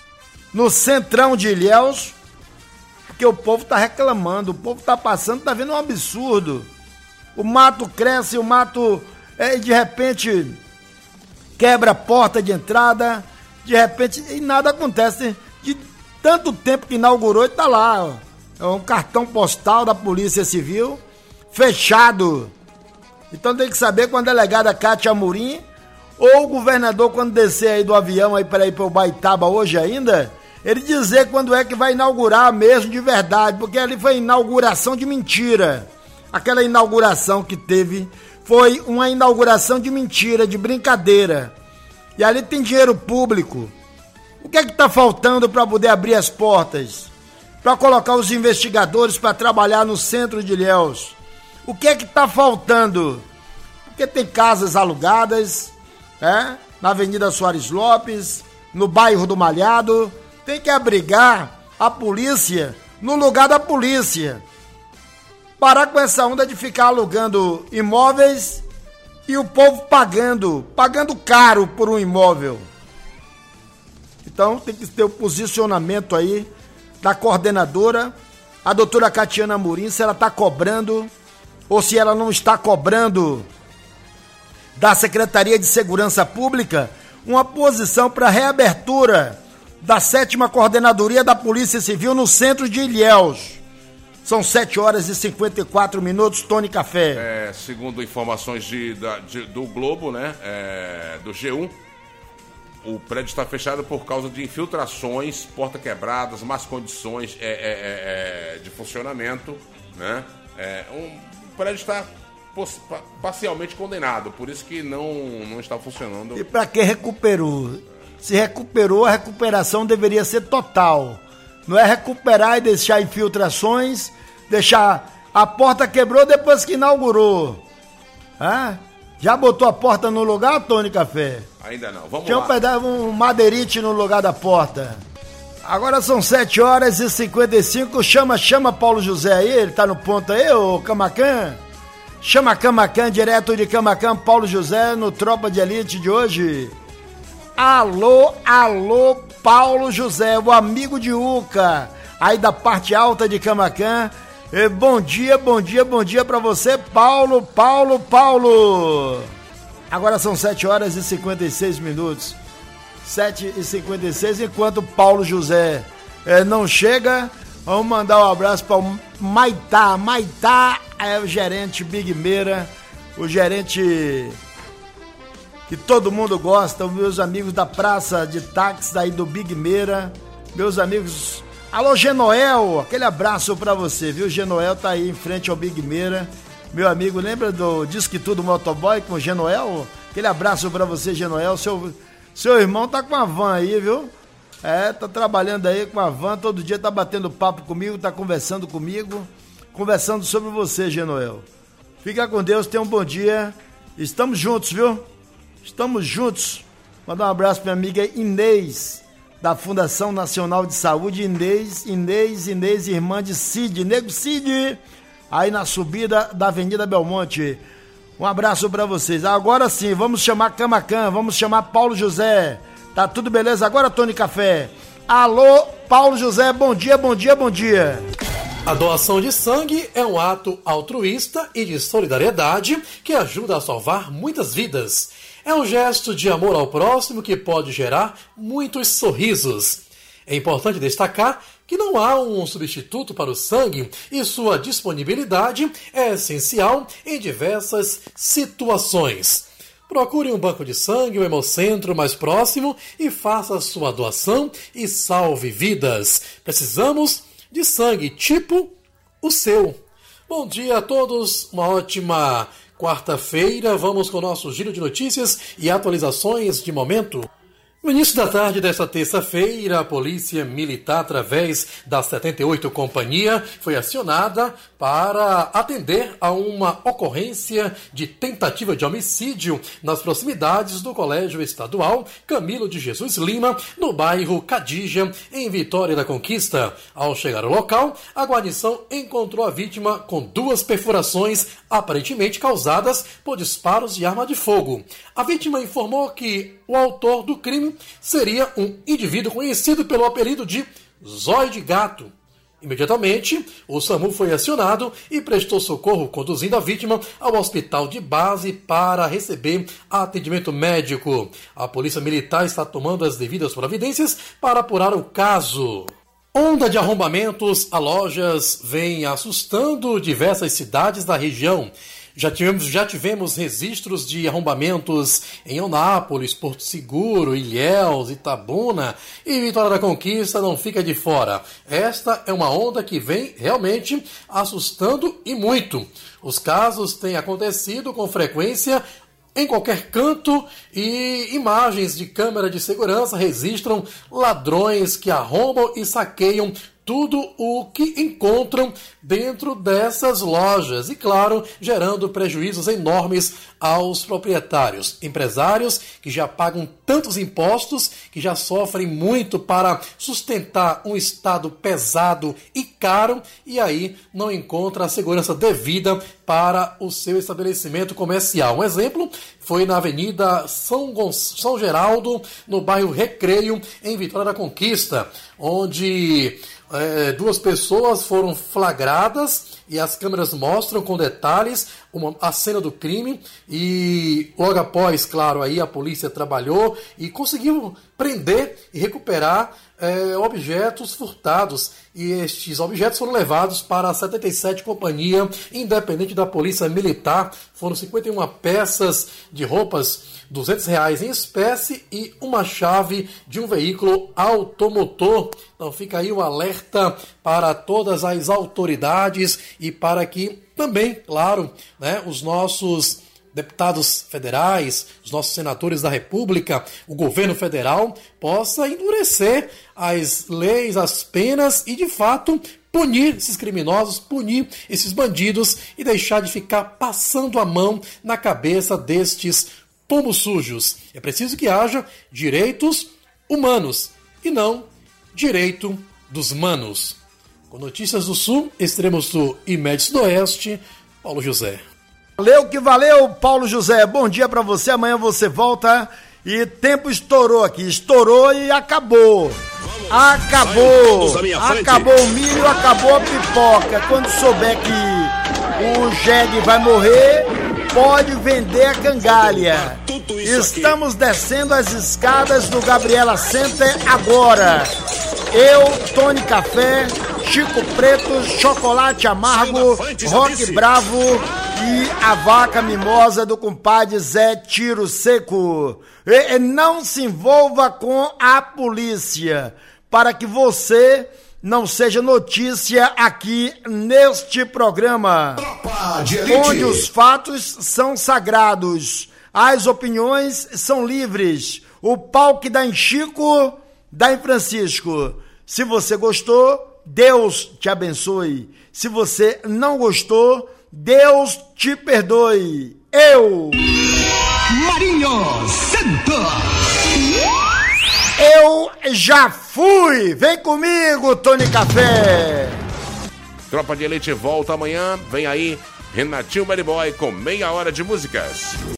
no centrão de Ilhéus, porque o povo está reclamando, o povo está passando, está vendo um absurdo. O mato cresce, o mato é, de repente quebra a porta de entrada, de repente, e nada acontece. De tanto tempo que inaugurou, e está lá, ó. É um cartão postal da Polícia Civil, fechado. Então tem que saber quando a delegada Cátia Amorim, ou o governador, quando descer aí do avião aí para ir para o Baitaba hoje ainda, ele dizer quando é que vai inaugurar mesmo de verdade, porque ali foi inauguração de mentira. Aquela inauguração que teve foi uma inauguração de mentira, de brincadeira. E ali tem dinheiro público. O que é que está faltando para poder abrir as portas? Para colocar os investigadores para trabalhar no centro de Ilhéus? O que é que está faltando? Porque tem casas alugadas, é? Na Avenida Soares Lopes, no bairro do Malhado. Tem que abrigar a polícia no lugar da polícia. Parar com essa onda de ficar alugando imóveis e o povo pagando, pagando caro por um imóvel. Então tem que ter o posicionamento aí da coordenadora, a doutora Catiana Amorim, se ela está cobrando ou se ela não está cobrando da Secretaria de Segurança Pública uma posição para reabertura da sétima Coordenadoria da Polícia Civil no centro de Ilhéus. São sete horas e cinquenta e quatro minutos, Tony Café. É, segundo informações de, da, de, do Globo, né, é, do G um, o prédio está fechado por causa de infiltrações, portas quebradas, más condições é, é, é, de funcionamento, né? É, um, o prédio está parcialmente condenado, por isso que não, não está funcionando. E para que recuperou? Se recuperou, a recuperação deveria ser total. Não é recuperar e deixar infiltrações, deixar... A porta quebrou depois que inaugurou. Ah, já botou a porta no lugar, Tony Café? Ainda não, vamos Tinha lá. um pedaço, um madeirite no lugar da porta. Agora são sete horas e cinquenta e cinco. Chama, chama Paulo José aí, ele tá no ponto aí, ô Camacan? Chama Camacan, direto de Camacan, Paulo José, no Tropa de Elite de hoje. Alô, alô, Paulo José, o amigo de Uca, aí da parte alta de Camacan. E bom dia, bom dia, bom dia pra você, Paulo, Paulo, Paulo. Agora são sete horas e cinquenta e seis minutos. sete e cinquenta e seis, enquanto Paulo José é, não chega, vamos mandar um abraço para o Maitá. Maitá é o gerente Big Meira, o gerente que todo mundo gosta, meus amigos da praça de táxis aí do Big Meira, meus amigos... Alô, Genoel, aquele abraço pra você, viu? Genoel tá aí em frente ao Big Meira. Meu amigo, lembra do Disque Tudo Motoboy com o Genoel? Aquele abraço pra você, Genoel. Seu, seu irmão tá com a van aí, viu? É, tá trabalhando aí com a van, todo dia tá batendo papo comigo, tá conversando comigo, conversando sobre você, Genoel. Fica com Deus, tenha um bom dia. Estamos juntos, viu? Estamos juntos. Mandar um abraço pra minha amiga Inês, da Fundação Nacional de Saúde, Inês, Inês, Inês, irmã de Cid, Nego Cid, aí na subida da Avenida Belmonte. Um abraço pra vocês. Agora sim, vamos chamar Camacan, vamos chamar Paulo José. Tá tudo beleza? Agora, Tony Café. Alô, Paulo José, bom dia, bom dia, bom dia. A doação de sangue é um ato altruísta e de solidariedade que ajuda a salvar muitas vidas. É um gesto de amor ao próximo que pode gerar muitos sorrisos. É importante destacar que não há um substituto para o sangue e sua disponibilidade é essencial em diversas situações. Procure um banco de sangue, um hemocentro mais próximo e faça sua doação e salve vidas. Precisamos de sangue tipo o seu. Bom dia a todos, uma ótima quarta-feira, vamos com o nosso giro de notícias e atualizações de momento. No início da tarde desta terça-feira, a Polícia Militar, através da setenta e oito Companhia, foi acionada para atender a uma ocorrência de tentativa de homicídio nas proximidades do Colégio Estadual Camilo de Jesus Lima, no bairro Cadija, em Vitória da Conquista. Ao chegar ao local, a guarnição encontrou a vítima com duas perfurações aparentemente causadas por disparos de arma de fogo. A vítima informou que o autor do crime seria um indivíduo conhecido pelo apelido de Zóio de Gato. Imediatamente, o SAMU foi acionado e prestou socorro, conduzindo a vítima ao hospital de base para receber atendimento médico. A Polícia Militar está tomando as devidas providências para apurar o caso. Onda de arrombamentos a lojas vem assustando diversas cidades da região. Já tivemos, já tivemos registros de arrombamentos em Eunápolis, Porto Seguro, Ilhéus, Itabuna, e Vitória da Conquista não fica de fora. Esta é uma onda que vem realmente assustando e muito. Os casos têm acontecido com frequência em qualquer canto e imagens de câmera de segurança registram ladrões que arrombam e saqueiam tudo o que encontram dentro dessas lojas e, claro, gerando prejuízos enormes aos proprietários. Empresários que já pagam tantos impostos, que já sofrem muito para sustentar um estado pesado e caro e aí não encontra a segurança devida para o seu estabelecimento comercial. Um exemplo foi na Avenida São, Gon... São Geraldo, no bairro Recreio, em Vitória da Conquista, onde É, duas pessoas foram flagradas e as câmeras mostram com detalhes uma, a cena do crime e logo após, claro, aí a polícia trabalhou e conseguiu prender e recuperar é, objetos furtados e estes objetos foram levados para a setenta e sete Companhia Independente da Polícia Militar. Foram cinquenta e uma peças de roupas, duzentos reais em espécie e uma chave de um veículo automotor. Então fica aí o alerta para todas as autoridades e para que também, claro, né, os nossos deputados federais, os nossos senadores da República, o governo federal, possa endurecer as leis, as penas e, de fato, punir esses criminosos, punir esses bandidos e deixar de ficar passando a mão na cabeça destes pombos sujos. É preciso que haja direitos humanos e não direito dos manos. Com notícias do Sul, Extremo Sul e Médio Sudoeste, Paulo José. Valeu que valeu, Paulo José. Bom dia pra você. Amanhã você volta. E tempo estourou aqui. Estourou e acabou. Acabou. Acabou o milho, acabou a pipoca. Quando souber que o jegue vai morrer, pode vender a cangalha. Estamos descendo as escadas do Gabriela Center agora. Eu, Tony Café, Chico Preto, Chocolate Amargo, Rock Bravo e a vaca mimosa do compadre Zé Tiro Seco. E, e não se envolva com a polícia, para que você não seja notícia aqui neste programa, onde os fatos são sagrados, as opiniões são livres, o pau que dá em Chico, dá em Francisco. Se você gostou, Deus te abençoe. Se você não gostou, Deus te perdoe. Eu, Marinho Santos. Eu já fui. Vem comigo, Tony Café. Tropa de Elite volta amanhã. Vem aí, Renatinho Bad Boy com meia hora de músicas.